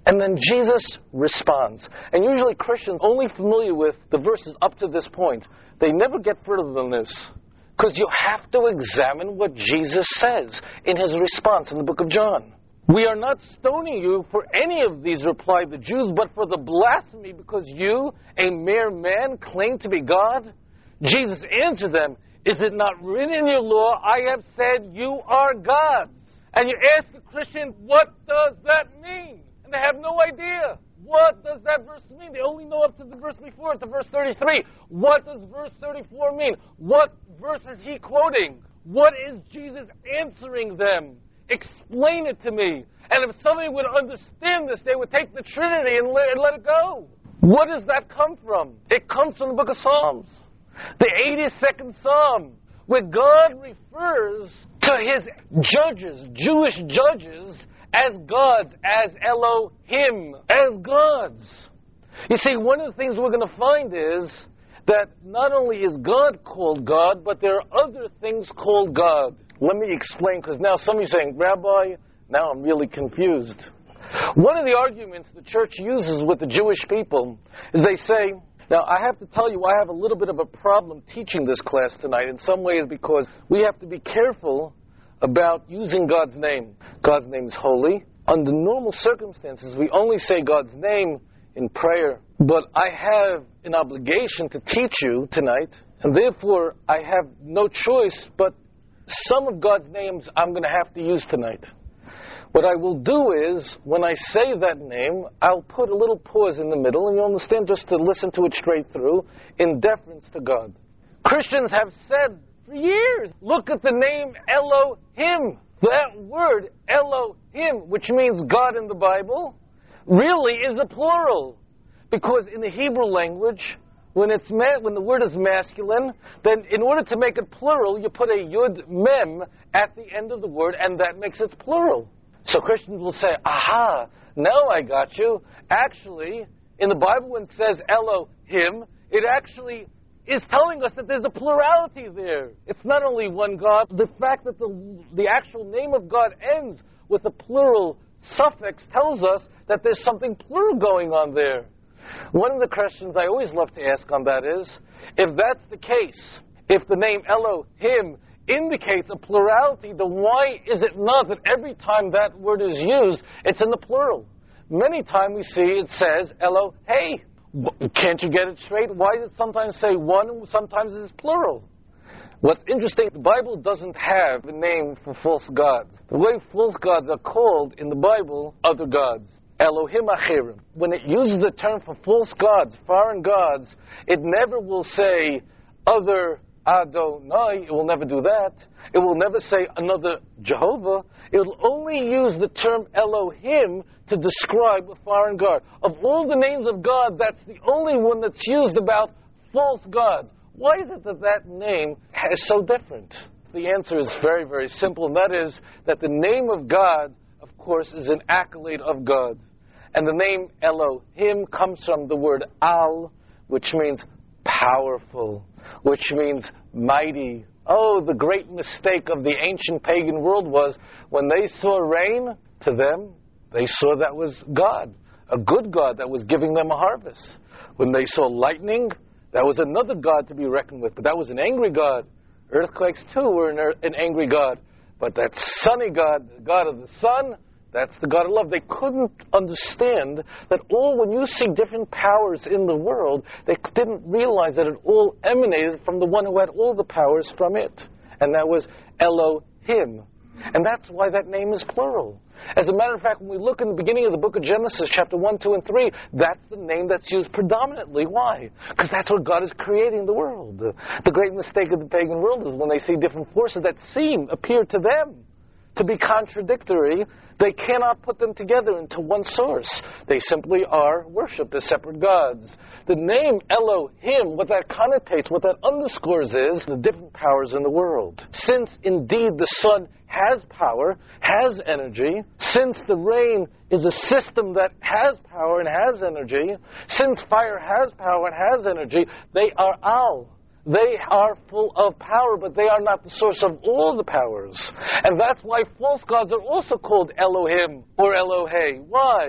And then Jesus responds. And usually Christians only familiar with the verses up to this point. They never get further than this. Because you have to examine what Jesus says in his response in the book of John. We are not stoning you for any of these, replied the Jews, but for the blasphemy because you, a mere man, claim to be God. Jesus answered them, is it not written in your law, I have said you are gods? And you ask a Christian, what does that mean? And they have no idea. What does that verse mean? They only know up to the verse before it, to verse thirty-three. What does verse thirty-four mean? What verse is he quoting? What is Jesus answering them? Explain it to me. And if somebody would understand this, they would take the Trinity and let, and let it go. What does that come from? It comes from the book of Psalms. The eighty-second Psalm, where God refers to his judges, Jewish judges, as gods, as Elohim, as gods. You see, one of the things we're going to find is that not only is God called God, but there are other things called God. Let me explain, because now some of you are saying, Rabbi, now I'm really confused. One of the arguments the church uses with the Jewish people is they say, now I have to tell you I have a little bit of a problem teaching this class tonight in some ways because we have to be careful about using God's name. God's name is holy. Under normal circumstances, we only say God's name in prayer. But I have an obligation to teach you tonight, and therefore I have no choice, but some of God's names I'm going to have to use tonight. What I will do is, when I say that name, I'll put a little pause in the middle, and you'll understand just to listen to it straight through, in deference to God. Christians have said for years, look at the name Elohim. That word, Elohim, which means God in the Bible, really is a plural. Because in the Hebrew language, when it's ma- when the word is masculine, then in order to make it plural, you put a yud mem at the end of the word, and that makes it plural. So Christians will say, aha, now I got you. Actually, in the Bible when it says Elohim, it actually is telling us that there's a plurality there. It's not only one God. The fact that the, the actual name of God ends with a plural suffix tells us that there's something plural going on there. One of the questions I always love to ask on that is, if that's the case, if the name Elohim indicates a plurality, then why is it not that every time that word is used, it's in the plural? Many times we see it says Elohei. Can't you get it straight? Why does it sometimes say one and sometimes it's plural? What's interesting, the Bible doesn't have a name for false gods. The way false gods are called in the Bible, other gods. Elohim Achirim. When it uses the term for false gods, foreign gods, it never will say other Adonai. It will never do that. It will never say another Jehovah. It will only use the term Elohim to describe a foreign god. Of all the names of God, that's the only one that's used about false gods. Why is it that that name is so different? The answer is very, very simple, and that is that the name of God, of course, is an accolade of God. And the name Elohim comes from the word Al, which means powerful, which means mighty. Oh, the great mistake of the ancient pagan world was when they saw rain, to them, they saw that was God, a good God that was giving them a harvest. When they saw lightning, that was another God to be reckoned with, but that was an angry God. Earthquakes, too, were an, an angry God. But that sunny God, the God of the sun, that's the God of love. They couldn't understand that all, when you see different powers in the world, they didn't realize that it all emanated from the one who had all the powers from it. And that was Elohim. And that's why that name is plural. As a matter of fact, when we look in the beginning of the book of Genesis, chapter one, two, and three, that's the name that's used predominantly. Why? Because that's what God is creating the world. The great mistake of the pagan world is when they see different forces that seem, appear to them to be contradictory, they cannot put them together into one source. They simply are worshipped as separate gods. The name Elohim, what that connotates, what that underscores is the different powers in the world. Since indeed the sun has power, has energy, since the rain is a system that has power and has energy, since fire has power and has energy, they are Al. They are full of power, but they are not the source of all the powers. And that's why false gods are also called Elohim or Elohei. Why?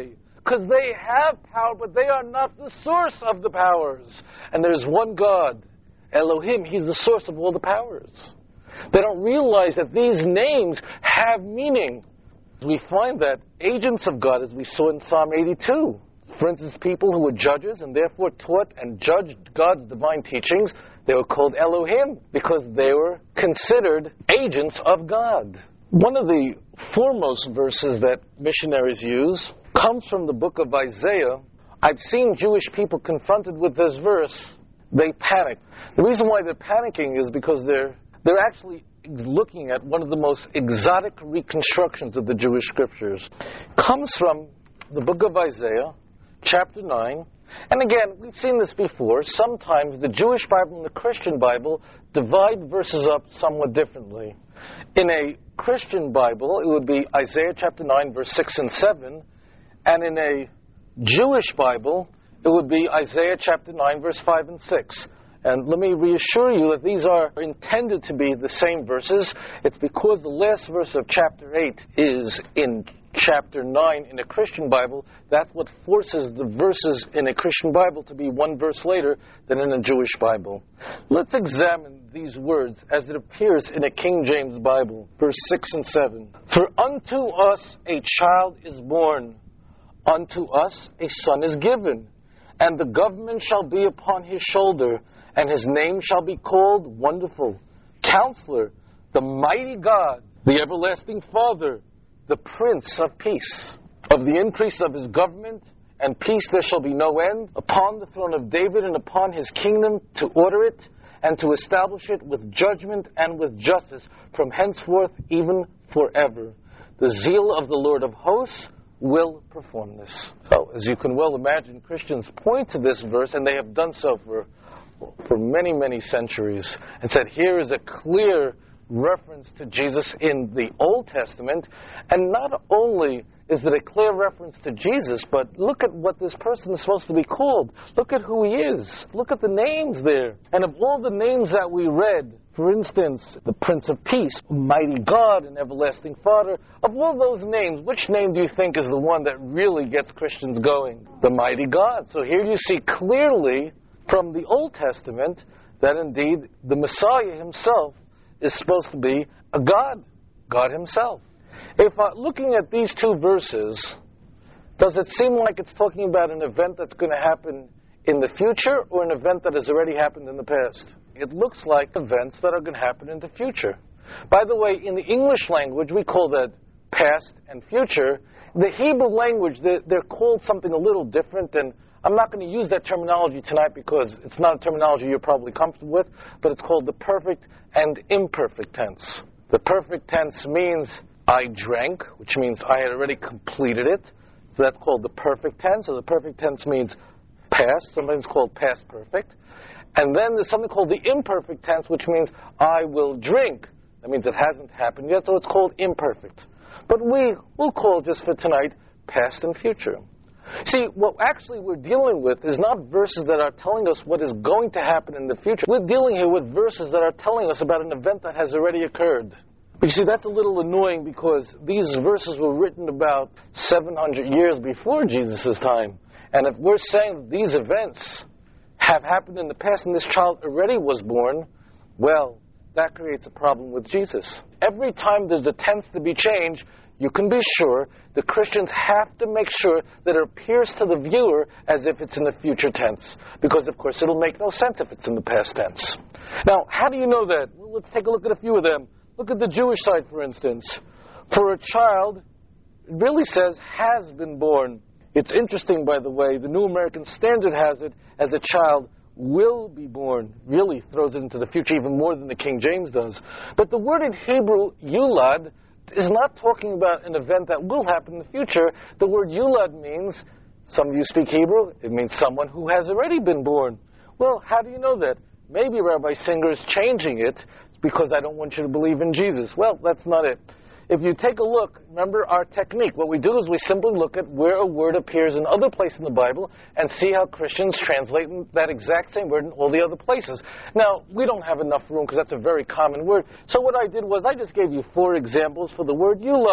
because they have power, but they are not the source of the powers. And there's one God, Elohim. He's the source of all the powers. They don't realize that these names have meaning. We find that agents of God, as we saw in Psalm eighty-two, for instance, people who were judges and therefore taught and judged God's divine teachings, they were called Elohim because they were considered agents of God. One of the foremost verses that missionaries use comes from the book of Isaiah. I've seen Jewish people confronted with this verse. They panic. The reason why they're panicking is because they're they're actually looking at one of the most exotic reconstructions of the Jewish scriptures. It comes from the book of Isaiah, chapter nine. And again, we've seen this before. Sometimes the Jewish Bible and the Christian Bible divide verses up somewhat differently. In a Christian Bible, it would be Isaiah chapter nine, verse six and seven. And in a Jewish Bible, it would be Isaiah chapter nine, verse five and six. And let me reassure you that these are intended to be the same verses. It's because the last verse of chapter eight is in chapter nine in a Christian Bible. That's what forces the verses in a Christian Bible to be one verse later than in a Jewish Bible. Let's examine these words as it appears in a King James Bible, verse six and seven. For unto us a child is born, unto us a son is given, and the government shall be upon his shoulder, and his name shall be called Wonderful, Counselor, the Mighty God, the Everlasting Father, the Prince of Peace. Of the increase of his government and peace there shall be no end, upon the throne of David and upon his kingdom, to order it and to establish it with judgment and with justice from henceforth even forever. The zeal of the Lord of hosts will perform this. So, as you can well imagine, Christians point to this verse, and they have done so for for many, many centuries, and said, here is a clear reference to Jesus in the Old Testament, and not only is it a clear reference to Jesus, but look at what this person is supposed to be called. Look at who he is. Look at the names there. And of all the names that we read, for instance, the Prince of Peace, Mighty God, and Everlasting Father, of all those names, which name do you think is the one that really gets Christians going? The Mighty God. So here you see clearly from the Old Testament that indeed the Messiah himself is supposed to be a God, God himself. If uh, looking at these two verses, does it seem like it's talking about an event that's going to happen in the future or an event that has already happened in the past? It looks like events that are going to happen in the future. By the way, in the English language, we call that past and future. The Hebrew language, they're, they're called something a little different, and I'm not going to use that terminology tonight because it's not a terminology you're probably comfortable with, but it's called the perfect and imperfect tense. The perfect tense means I drank, which means I had already completed it. So that's called the perfect tense. So the perfect tense means past. Sometimes it's called past perfect. And then there's something called the imperfect tense, which means I will drink. That means it hasn't happened yet, so it's called imperfect. But we will call just for tonight past and future. See, what actually we're dealing with is not verses that are telling us what is going to happen in the future. We're dealing here with verses that are telling us about an event that has already occurred. But you see, that's a little annoying because these verses were written about seven hundred years before Jesus' time. And if we're saying that these events have happened in the past and this child already was born, well, that creates a problem with Jesus. Every time there's a tense to be changed, you can be sure the Christians have to make sure that it appears to the viewer as if it's in the future tense. Because, of course, it'll make no sense if it's in the past tense. Now, how do you know that? Well, let's take a look at a few of them. Look at the Jewish side, for instance. For a child, it really says, has been born. It's interesting, by the way, the New American Standard has it as a child will be born. Really throws it into the future even more than the King James does. But the word in Hebrew, yulad, is not talking about an event that will happen in the future. The word yulad means, some of you speak Hebrew, it means someone who has already been born. Well, how do you know that? Maybe Rabbi Singer is changing it because I don't want you to believe in Jesus. Well, that's not it. If you take a look, remember our technique. What we do is we simply look at where a word appears in other places in the Bible and see how Christians translate that exact same word in all the other places. Now, we don't have enough room because that's a very common word. So what I did was I just gave you four examples for the word yulad.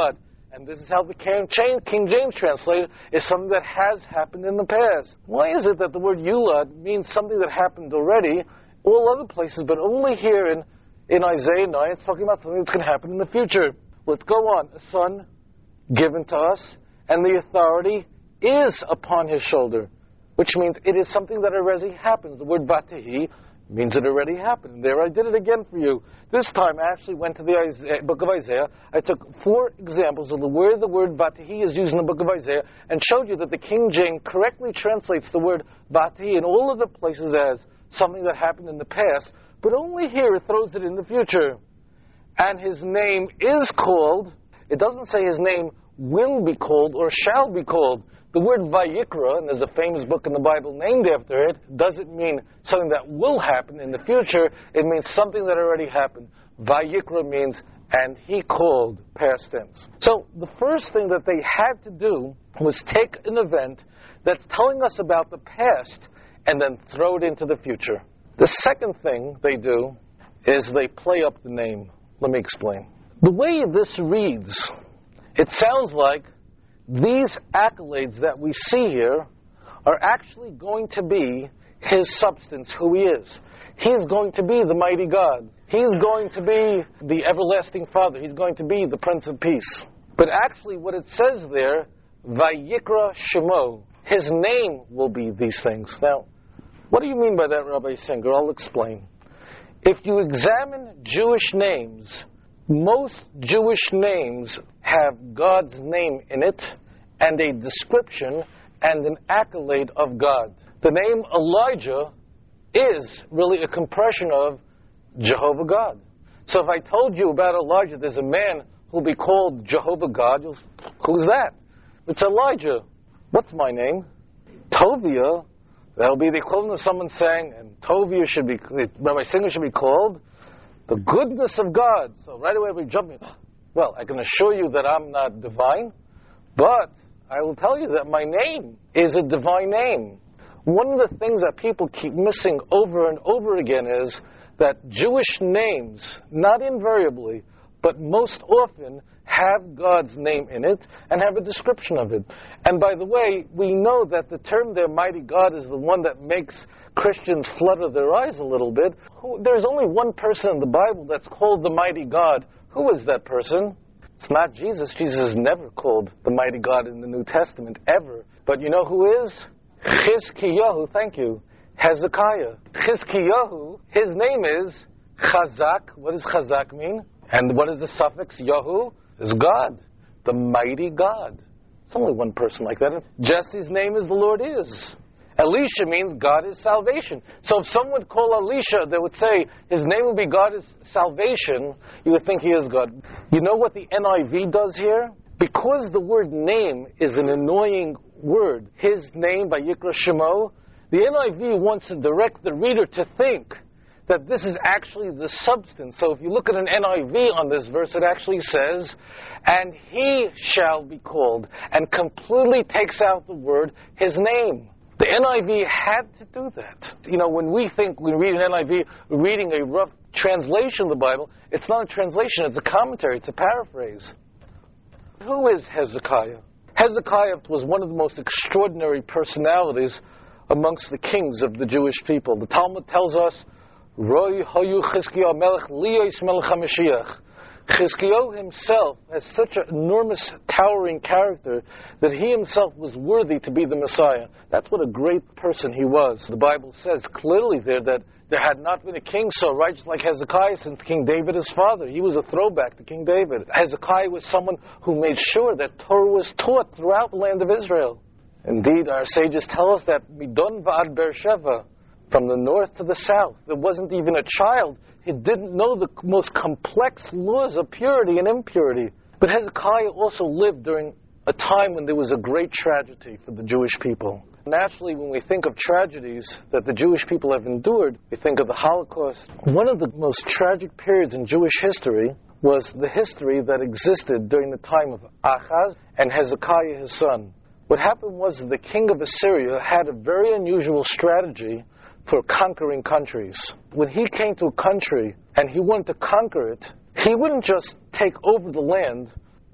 And this is how the King James translated is something that has happened in the past. Why is it that the word yulad means something that happened already, all other places, but only here in, in Isaiah nine, it's talking about something that's going to happen in the future? Let's go on. A son given to us, and the authority is upon his shoulder, which means it is something that already happens. The word Vatahi means it already happened. And there I did it again for you. This time I actually went to the Isaiah, book of Isaiah. I took four examples of the where the word Vatahi is used in the book of Isaiah and showed you that the King James correctly translates the word Vatahi in all of the places as something that happened in the past, but only here it throws it in the future. And his name is called, it doesn't say his name will be called or shall be called. The word Vayikra, and there's a famous book in the Bible named after it, doesn't mean something that will happen in the future. It means something that already happened. Vayikra means, and he called, past tense. So the first thing that they had to do was take an event that's telling us about the past and then throw it into the future. The second thing they do is they play up the name. Let me explain. The way this reads, it sounds like these accolades that we see here are actually going to be his substance, who he is. He's going to be the mighty God. He's going to be the everlasting Father. He's going to be the Prince of Peace. But actually what it says there, Vayikra Shemo, his name will be these things. Now, what do you mean by that, Rabbi Singer? I'll explain. If you examine Jewish names, most Jewish names have God's name in it and a description and an accolade of God. The name Elijah is really a compression of Jehovah God. So if I told you about Elijah, there's a man who'll be called Jehovah God, you'll, who's that? It's Elijah. What's my name? Tovia. That'll be the equivalent of someone saying, and Tovia should be, Rabbi Singer should be called the goodness of God. So right away we jump in. Well, I can assure you that I'm not divine, but I will tell you that my name is a divine name. One of the things that people keep missing over and over again is that Jewish names, not invariably, but most often, have God's name in it and have a description of it. And by the way, we know that the term there, mighty God, is the one that makes Christians flutter their eyes a little bit. There's only one person in the Bible that's called the mighty God. Who is that person? It's not Jesus. Jesus is never called the mighty God in the New Testament, ever. But you know who is? Chizkiyahu, thank you. Hezekiah. Chizkiyahu, his name is Chazak. What does Chazak mean? And what is the suffix Yahu? Is God, the mighty God. It's only one person like that. Jesse's name is the Lord is. Elisha means God is salvation. So if someone would call Elisha, they would say his name would be God is salvation. You would think he is God. You know what the N I V does here? Because the word name is an annoying word, his name by Yikra Shemo, the N I V wants to direct the reader to think that this is actually the substance. So if you look at an N I V on this verse, it actually says, and he shall be called, and completely takes out the word, his name. The N I V had to do that. You know, when we think, we read an N I V, we're reading a rough translation of the Bible, it's not a translation, it's a commentary, it's a paraphrase. Who is Hezekiah? Hezekiah was one of the most extraordinary personalities amongst the kings of the Jewish people. The Talmud tells us, Roy Hayu Chizkiyahu Melech Liyos Melech HaMashiach. Chizkiyahu himself has such an enormous, towering character that he himself was worthy to be the Messiah. That's what a great person he was. The Bible says clearly there that there had not been a king so righteous like Hezekiah since King David his father. He was a throwback to King David. Hezekiah was someone who made sure that Torah was taught throughout the land of Israel. Indeed, our sages tell us that Midon Va'ad Beersheva, from the north to the south, there wasn't even a child who didn't know the most complex laws of purity and impurity. But Hezekiah also lived during a time when there was a great tragedy for the Jewish people. Naturally, when we think of tragedies that the Jewish people have endured, we think of the Holocaust. One of the most tragic periods in Jewish history was the history that existed during the time of Achaz and Hezekiah, his son. What happened was the king of Assyria had a very unusual strategy for conquering countries. When he came to a country and he wanted to conquer it, he wouldn't just take over the land,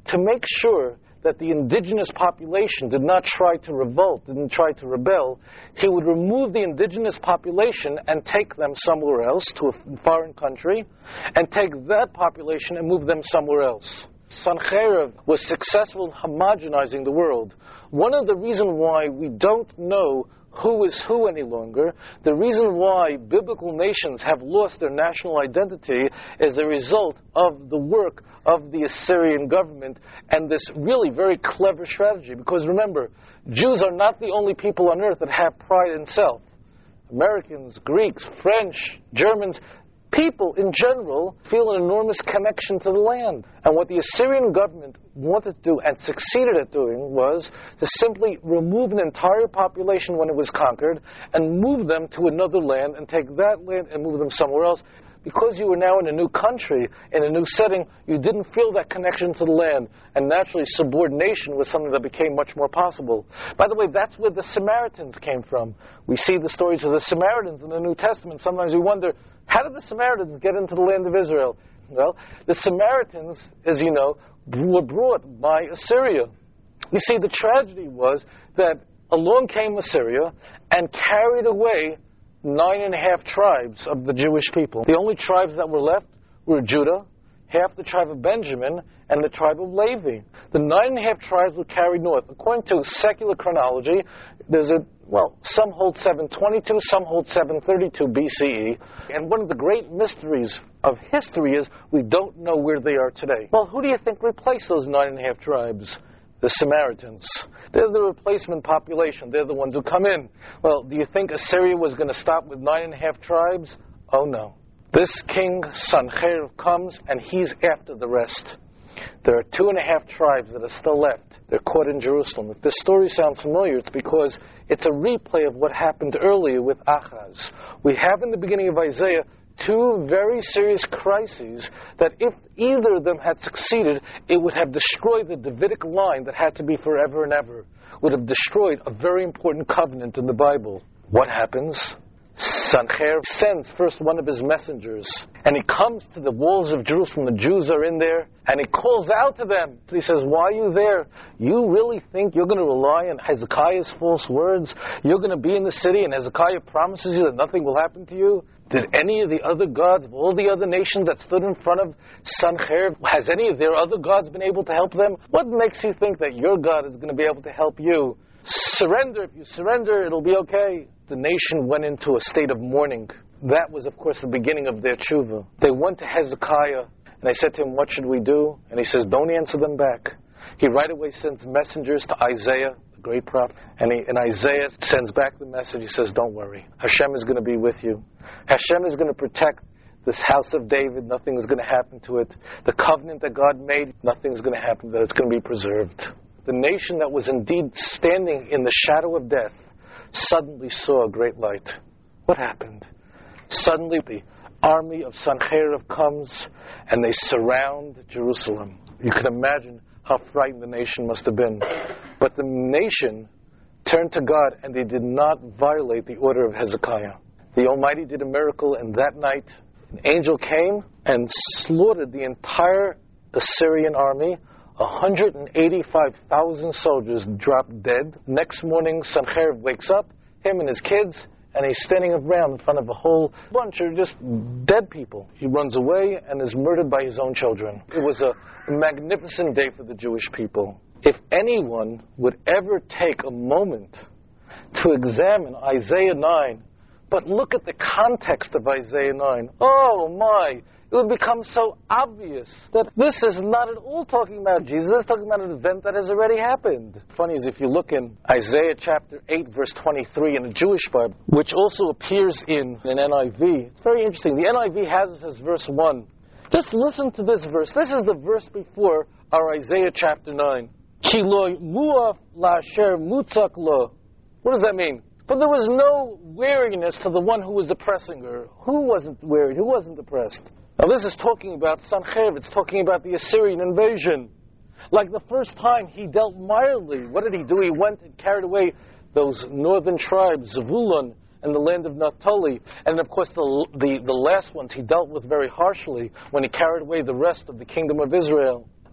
to make sure that the indigenous population did not try to revolt, didn't try to rebel, he would remove the indigenous population and take them somewhere else, to a foreign country, and take that population and move them somewhere else. Sancherib was successful in homogenizing the world. One of the reasons why we don't know who is who any longer, the reason why biblical nations have lost their national identity, is a result of the work of the Assyrian government and this really very clever strategy. Because remember, Jews are not the only people on earth that have pride in self. Americans, Greeks, French, Germans, people in general feel an enormous connection to the land. And what the Assyrian government wanted to do and succeeded at doing was to simply remove an entire population when it was conquered and move them to another land and take that land and move them somewhere else. Because you were now in a new country, in a new setting, you didn't feel that connection to the land. And naturally, subordination was something that became much more possible. By the way, that's where the Samaritans came from. We see the stories of the Samaritans in the New Testament. Sometimes we wonder, how did the Samaritans get into the land of Israel? Well, the Samaritans, as you know, were brought by Assyria. You see, the tragedy was that along came Assyria and carried away nine and a half tribes of the Jewish people. The only tribes that were left were Judah, half the tribe of Benjamin, and the tribe of Levi. The nine and a half tribes were carried north. According to secular chronology, there's a, well, some hold seven twenty-two, some hold seven thirty-two B C E. And one of the great mysteries of history is we don't know where they are today. Well, who do you think replaced those nine and a half tribes? The Samaritans. They're the replacement population. They're the ones who come in. Well, do you think Assyria was going to stop with nine and a half tribes? Oh, no. This king, Sancherib, comes and he's after the rest. There are two and a half tribes that are still left. They're caught in Jerusalem. If this story sounds familiar, it's because it's a replay of what happened earlier with Achaz. We have in the beginning of Isaiah two very serious crises that if either of them had succeeded, it would have destroyed the Davidic line that had to be forever and ever. Would have destroyed a very important covenant in the Bible. What happens? Sancherib sends first one of his messengers, and he comes to the walls of Jerusalem. The Jews are in there, and he calls out to them. He says, why are you there? You really think you're going to rely on Hezekiah's false words? You're going to be in the city, and Hezekiah promises you that nothing will happen to you? Did any of the other gods, of all the other nations that stood in front of Sancherib, has any of their other gods been able to help them? What makes you think that your God is going to be able to help you? Surrender. If you surrender, it'll be okay. The nation went into a state of mourning. That was, of course, the beginning of their tshuva. They went to Hezekiah, and they said to him, what should we do? And he says, don't answer them back. He right away sends messengers to Isaiah, the great prophet, and, he, and Isaiah sends back the message. He says, don't worry. Hashem is going to be with you. Hashem is going to protect this house of David. Nothing is going to happen to it. The covenant that God made, nothing is going to happen, that it's going to be preserved. The nation that was indeed standing in the shadow of death suddenly saw a great light. What happened? Suddenly the army of Sancherib comes and they surround Jerusalem. You can imagine how frightened the nation must have been. But the nation turned to God and they did not violate the order of Hezekiah. The Almighty did a miracle, and that night an angel came and slaughtered the entire Assyrian army. one hundred eighty-five thousand soldiers dropped dead. Next morning, Sancherib wakes up, him and his kids, and he's standing around in front of a whole bunch of just dead people. He runs away and is murdered by his own children. It was a magnificent day for the Jewish people. If anyone would ever take a moment to examine Isaiah nine, but look at the context of Isaiah nine, oh my, it would become so obvious that this is not at all talking about Jesus. It's talking about an event that has already happened. Funny is if you look in Isaiah chapter eight, verse twenty-three in the Jewish Bible, which also appears in an N I V, it's very interesting. The N I V has it as verse one. Just listen to this verse. This is the verse before our Isaiah chapter nine. Ki lo muaf la'asher mutzak lo. What does that mean? But there was no weariness to the one who was oppressing her. Who wasn't wearied? Who wasn't oppressed? Now this is talking about Sancherib. It's talking about the Assyrian invasion. Like the first time he dealt mildly. What did he do? He went and carried away those northern tribes, Zebulun and the land of Naphtali. And of course the, the, the last ones he dealt with very harshly when he carried away the rest of the kingdom of Israel.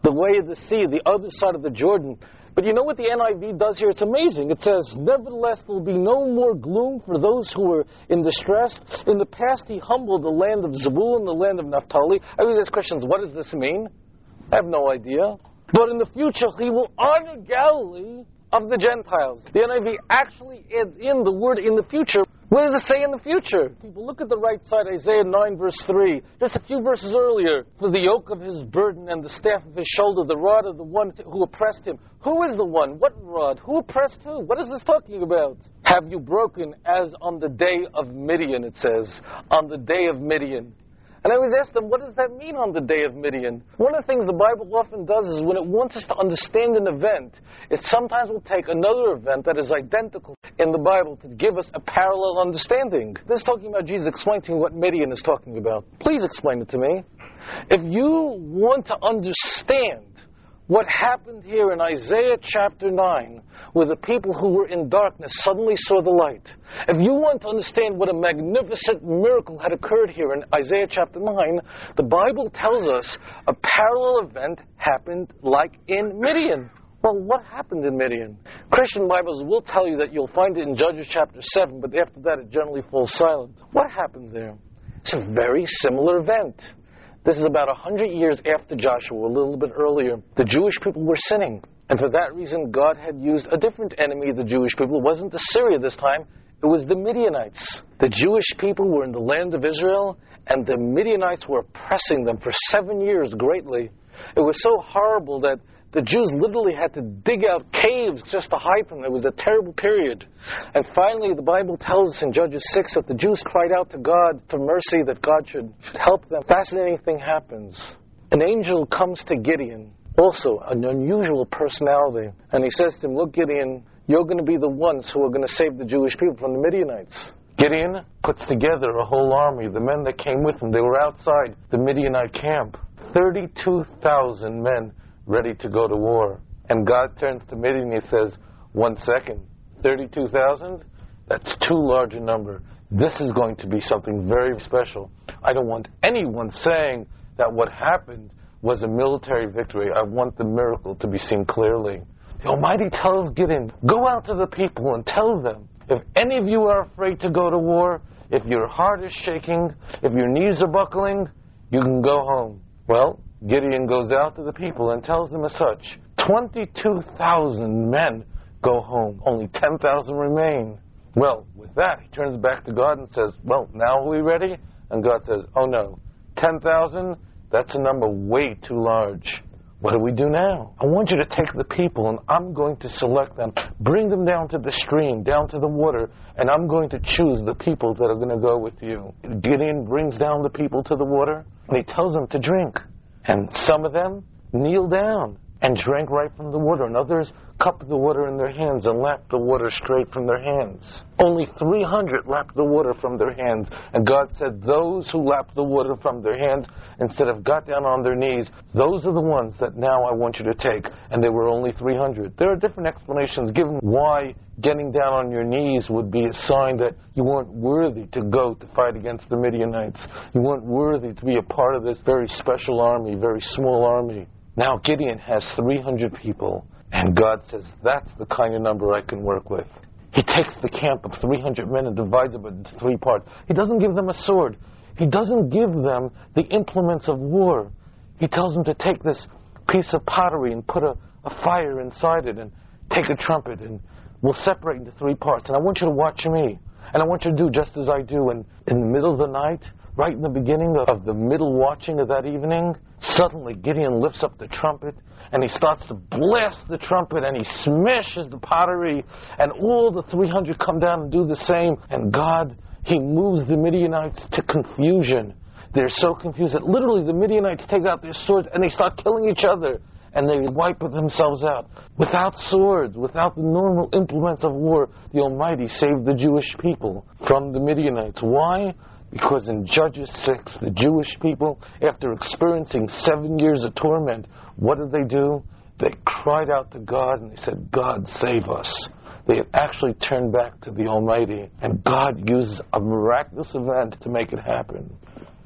the way of the sea, the other side of the Jordan. But you know what the N I V does here? It's amazing. It says, nevertheless, there will be no more gloom for those who are in distress. In the past, he humbled the land of Zebulun, the land of Naphtali. I always ask questions, what does this mean? I have no idea. But in the future, he will honor Galilee of the Gentiles. The N I V actually adds in the word in the future. What does it say in the future? People, look at the right side, Isaiah nine verse three. Just a few verses earlier. For the yoke of his burden and the staff of his shoulder, the rod of the one who oppressed him. Who is the one? What rod? Who oppressed who? What is this talking about? Have you broken as on the day of Midian, it says. On the day of Midian. And I always ask them, what does that mean on the day of Midian? One of the things the Bible often does is when it wants us to understand an event, it sometimes will take another event that is identical in the Bible to give us a parallel understanding. This is talking about Jesus. Explain to me what Midian is talking about. Please explain it to me. If you want to understand what happened here in Isaiah chapter nine, where the people who were in darkness suddenly saw the light. If you want to understand what a magnificent miracle had occurred here in Isaiah chapter nine, the Bible tells us a parallel event happened like in Midian. Well, what happened in Midian? Christian Bibles will tell you that you'll find it in Judges chapter seven, but after that it generally falls silent. What happened there? It's a very similar event. This is about a hundred years after Joshua, a little bit earlier. The Jewish people were sinning. And for that reason, God had used a different enemy of the Jewish people. It wasn't Assyria this time. It was the Midianites. The Jewish people were in the land of Israel, and the Midianites were oppressing them for seven years greatly. It was so horrible that the Jews literally had to dig out caves just to hide from them. It was a terrible period. And finally, the Bible tells us in Judges six that the Jews cried out to God for mercy, that God should, should help them. Fascinating thing happens. An angel comes to Gideon, also an unusual personality, and he says to him, look, Gideon, you're going to be the ones who are going to save the Jewish people from the Midianites. Gideon puts together a whole army. The men that came with him, they were outside the Midianite camp. thirty-two thousand men ready to go to war. And God turns to Midian and he says, one second, thirty-two thousand? That's too large a number. This is going to be something very special. I don't want anyone saying that what happened was a military victory. I want the miracle to be seen clearly. The Almighty tells Gideon, go out to the people and tell them, if any of you are afraid to go to war, if your heart is shaking, if your knees are buckling, you can go home. Well, Gideon goes out to the people and tells them as such. twenty-two thousand men go home. Only ten thousand remain. Well, with that, he turns back to God and says, well, now are we ready? And God says, oh no, ten thousand? That's a number way too large. What do we do now? I want you to take the people and I'm going to select them, bring them down to the stream, down to the water, and I'm going to choose the people that are going to go with you. Gideon brings down the people to the water and he tells them to drink. And some of them kneel down and drank right from the water, and others cupped the water in their hands and lapped the water straight from their hands. Only three hundred lapped the water from their hands, and God said those who lapped the water from their hands instead of got down on their knees, those are the ones that now I want you to take, and there were only three hundred. There are different explanations given why getting down on your knees would be a sign that you weren't worthy to go to fight against the Midianites. You weren't worthy to be a part of this very special army, very small army. Now Gideon has three hundred people, and God says, that's the kind of number I can work with. He takes the camp of three hundred men and divides it into three parts. He doesn't give them a sword. He doesn't give them the implements of war. He tells them to take this piece of pottery and put a, a fire inside it and take a trumpet, and we'll separate into three parts. And I want you to watch me. And I want you to do just as I do. And in the middle of the night, right in the beginning of the middle watching of that evening, suddenly Gideon lifts up the trumpet and he starts to blast the trumpet and he smashes the pottery, and all the three hundred come down and do the same. And God, he moves the Midianites to confusion. They're so confused that literally the Midianites take out their swords and they start killing each other. And they wipe themselves out. Without swords, without the normal implements of war, the Almighty saved the Jewish people from the Midianites. Why? Because in Judges six, the Jewish people, after experiencing seven years of torment, what did they do? They cried out to God and they said, God, save us. They had actually turned back to the Almighty. And God uses a miraculous event to make it happen.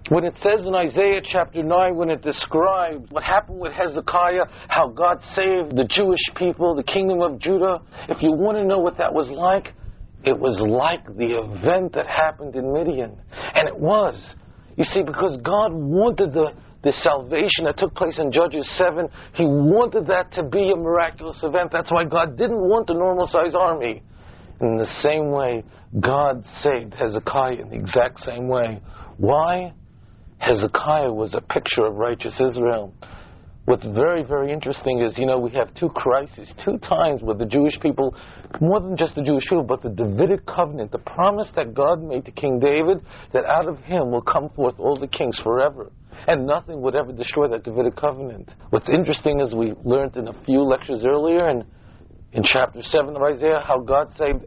When it says in Isaiah chapter nine, when it describes what happened with Hezekiah, how God saved the Jewish people, the kingdom of Judah, if you want to know what that was like, it was like the event that happened in Midian. And it was. You see, because God wanted the, the salvation that took place in Judges seven, He wanted that to be a miraculous event. That's why God didn't want a normal-sized army. In the same way, God saved Hezekiah in the exact same way. Why? Hezekiah was a picture of righteous Israel. What's very, very interesting is, you know, we have two crises, two times where the Jewish people, more than just the Jewish people, but the Davidic covenant, the promise that God made to King David, that out of him will come forth all the kings forever. And nothing would ever destroy that Davidic covenant. What's interesting is we learned in a few lectures earlier, in, in chapter seven of Isaiah, how God saved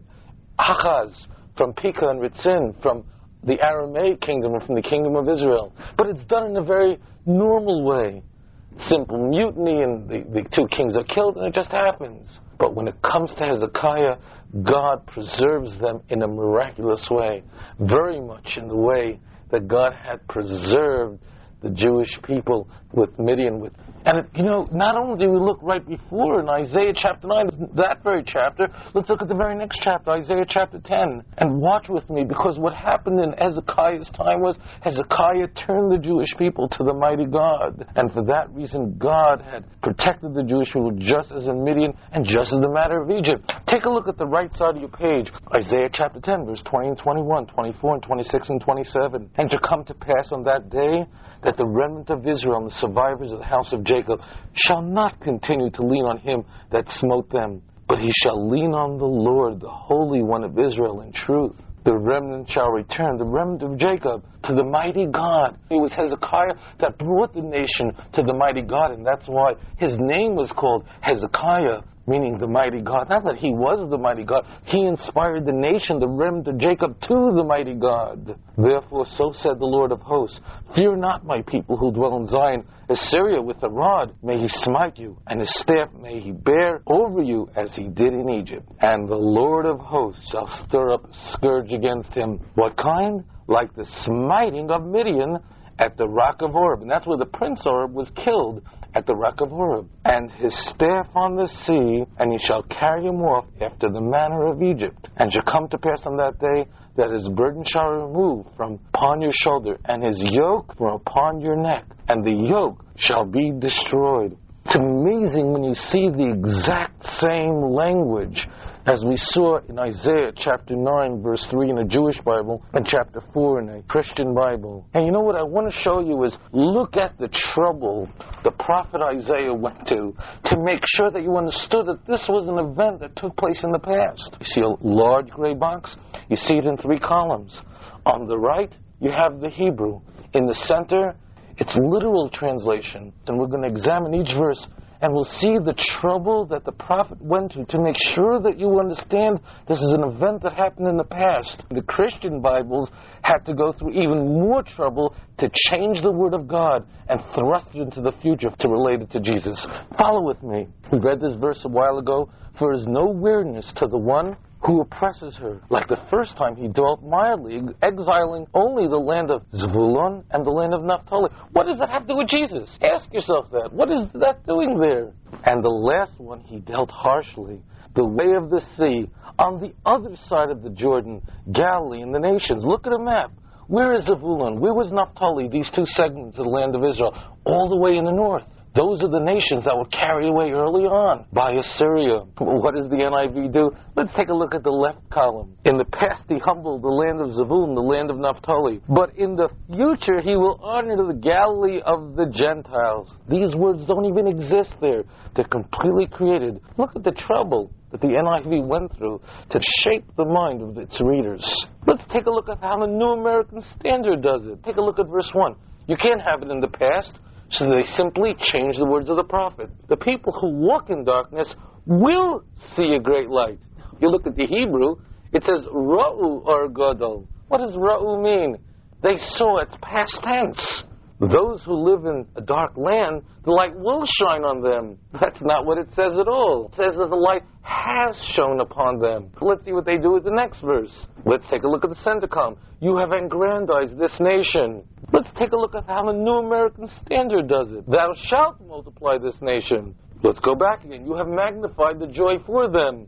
Achaz from Pekah and Ritzin, from the Aramaic kingdom and from the kingdom of Israel. But it's done in a very normal way. Simple mutiny and the, the two kings are killed and it just happens. But when it comes to Hezekiah, God preserves them in a miraculous way. Very much in the way that God had preserved the Jewish people with Midian. With, and, it, you know, not only do we look right before in Isaiah chapter nine, that very chapter, let's look at the very next chapter, Isaiah chapter ten. And watch with me, because what happened in Hezekiah's time was Hezekiah turned the Jewish people to the mighty God. And for that reason, God had protected the Jewish people just as in Midian and just as the matter of Egypt. Take a look at the right side of your page. Isaiah chapter ten, verse twenty and twenty-one, twenty-four and twenty-six and twenty-seven. And to come to pass on that day, that the remnant of Israel and the survivors of the house of Jacob shall not continue to lean on him that smote them, but he shall lean on the Lord, the Holy One of Israel, in truth. The remnant shall return, the remnant of Jacob, to the mighty God. It was Hezekiah that brought the nation to the mighty God, and that's why his name was called Hezekiah, meaning the mighty God. Not that he was the mighty God. He inspired the nation, the remnant of Jacob, to the mighty God. Therefore, so said the Lord of hosts, fear not, my people who dwell in Zion. Assyria with a rod may he smite you, and his staff may he bear over you as he did in Egypt. And the Lord of hosts shall stir up a scourge against him. What kind? Like the smiting of Midian at the rock of Horeb. And that's where the prince Horeb was killed, at the rock of Horeb. And his staff on the sea, and he shall carry him off after the manner of Egypt. And shall come to pass on that day that his burden shall remove from upon your shoulder, and his yoke from upon your neck, and the yoke shall be destroyed. It's amazing when you see the exact same language as we saw in Isaiah chapter nine, verse three in a Jewish Bible, and chapter four in a Christian Bible. And you know what I want to show you is, look at the trouble the prophet Isaiah went to to make sure that you understood that this was an event that took place in the past. You see a large gray box? You see it in three columns. On the right, you have the Hebrew. In the center, it's literal translation. And we're going to examine each verse, and we'll see the trouble that the prophet went to to make sure that you understand this is an event that happened in the past. The Christian Bibles had to go through even more trouble to change the Word of God and thrust it into the future to relate it to Jesus. Follow with me. We read this verse a while ago. For there is no weariness to the one who oppresses her. Like the first time he dwelt mildly, exiling only the land of Zebulun and the land of Naphtali. What does that have to do with Jesus? Ask yourself that. What is that doing there? And the last one he dealt harshly, the way of the sea, on the other side of the Jordan, Galilee and the nations. Look at a map. Where is Zebulun? Where was Naphtali? These two segments of the land of Israel, all the way in the north. Those are the nations that were carried away early on by Assyria. What does the N I V do? Let's take a look at the left column. In the past, he humbled the land of Zebulun, the land of Naphtali. But in the future, he will honor the Galilee of the Gentiles. These words don't even exist there. They're completely created. Look at the trouble that the N I V went through to shape the mind of its readers. Let's take a look at how the New American Standard does it. Take a look at verse one. You can't have it in the past. So they simply change the words of the prophet. The people who walk in darkness will see a great light. You look at the Hebrew, it says, Ra'u or Gadol. What does Ra'u mean? They saw, it's past tense. Those who live in a dark land, the light will shine on them. That's not what it says at all. It says that the light has shone upon them. Let's see what they do with the next verse. Let's take a look at the center column. You have aggrandized this nation. Let's take a look at how the New American Standard does it. Thou shalt multiply this nation. Let's go back again. You have magnified the joy for them.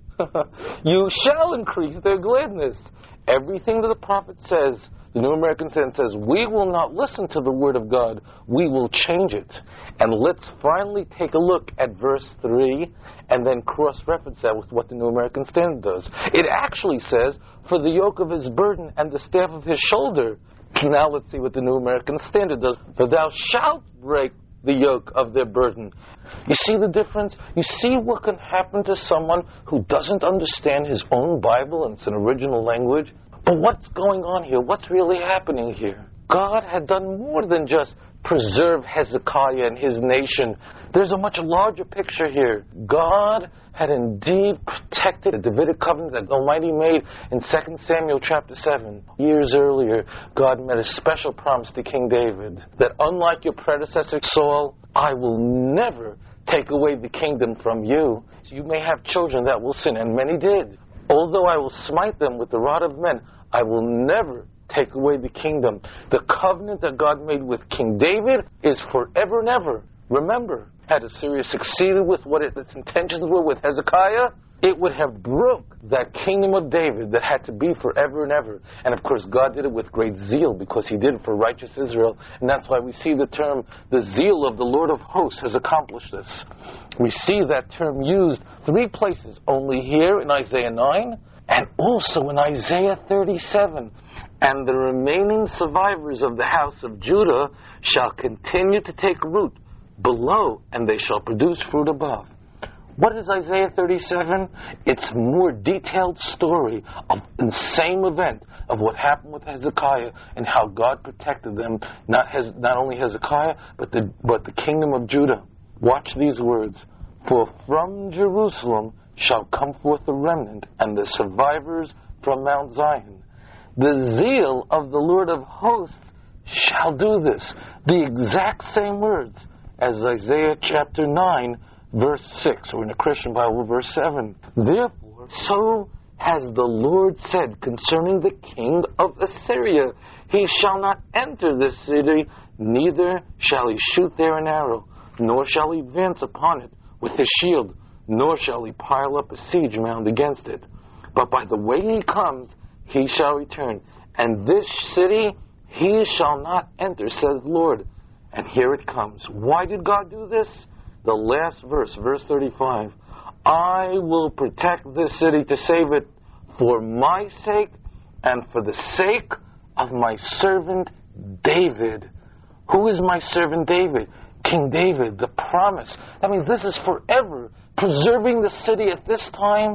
You shall increase their gladness. Everything that the prophet says, the New American Standard says, we will not listen to the word of God. We will change it. And let's finally take a look at verse three and then cross-reference that with what the New American Standard does. It actually says, for the yoke of his burden and the staff of his shoulder. Now let's see what the New American Standard does. For thou shalt break the yoke of their burden. You see the difference? You see what can happen to someone who doesn't understand his own Bible and it's an original language? But what's going on here? What's really happening here? God had done more than just preserve Hezekiah and his nation. There's a much larger picture here. God had indeed protected the Davidic covenant that Almighty made in Second Samuel chapter seven. Years earlier, God made a special promise to King David that unlike your predecessor Saul, I will never take away the kingdom from you. So you may have children that will sin, and many did. Although I will smite them with the rod of men, I will never take away the kingdom. The covenant that God made with King David is forever and ever. Remember, had Assyria succeeded with what it, its intentions were with Hezekiah, it would have broke that kingdom of David that had to be forever and ever. And of course, God did it with great zeal because he did it for righteous Israel. And that's why we see the term, the zeal of the Lord of hosts has accomplished this. We see that term used three places, only here in Isaiah nine and also in Isaiah thirty-seven. And the remaining survivors of the house of Judah shall continue to take root below, and they shall produce fruit above. What is Isaiah thirty-seven? It's a more detailed story of the same event of what happened with Hezekiah and how God protected them, not, Hez- not only Hezekiah, but the, but the kingdom of Judah. Watch these words. For from Jerusalem shall come forth the remnant and the survivors from Mount Zion. The zeal of the Lord of hosts shall do this. The exact same words as Isaiah chapter nine, verse six, or in a Christian Bible, verse seven. Therefore, so has the Lord said concerning the king of Assyria, he shall not enter this city, neither shall he shoot there an arrow, nor shall he advance upon it with his shield, nor shall he pile up a siege mound against it. But by the way he comes, he shall return, and this city he shall not enter, says the Lord. And here it comes. Why did God do this? The last verse, verse thirty-five. I will protect this city to save it for my sake and for the sake of my servant David. Who is my servant David? King David, the promise. That means this is forever. Preserving the city at this time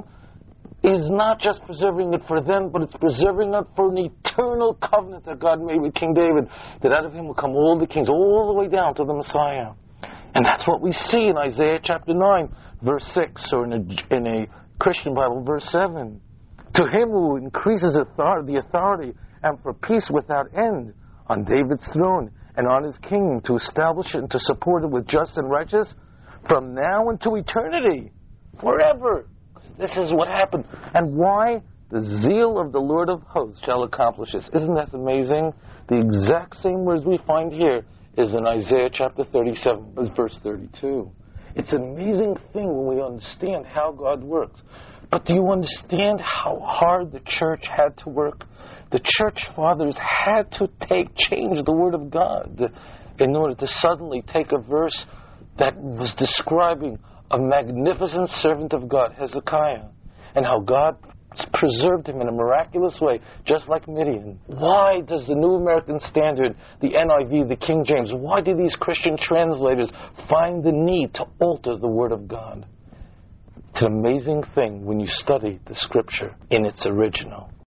is not just preserving it for them, but it's preserving it for an eternal covenant that God made with King David, that out of him will come all the kings, all the way down to the Messiah. And that's what we see in Isaiah chapter nine, verse six, or in a, in a Christian Bible, verse seven. To him who increases authority, the authority and for peace without end on David's throne and on his kingdom, to establish it and to support it with just and righteous from now into eternity, forever. This is what happened. And why? The zeal of the Lord of hosts shall accomplish this. Isn't that amazing? The exact same words we find here is in Isaiah chapter thirty-seven, verse thirty-two. It's an amazing thing when we understand how God works. But do you understand how hard the church had to work? The church fathers had to take, change the Word of God in order to suddenly take a verse that was describing a magnificent servant of God, Hezekiah, and how God preserved him in a miraculous way, just like Midian. Why does the New American Standard, the N I V, the King James, why do these Christian translators find the need to alter the Word of God? It's an amazing thing when you study the Scripture in its original.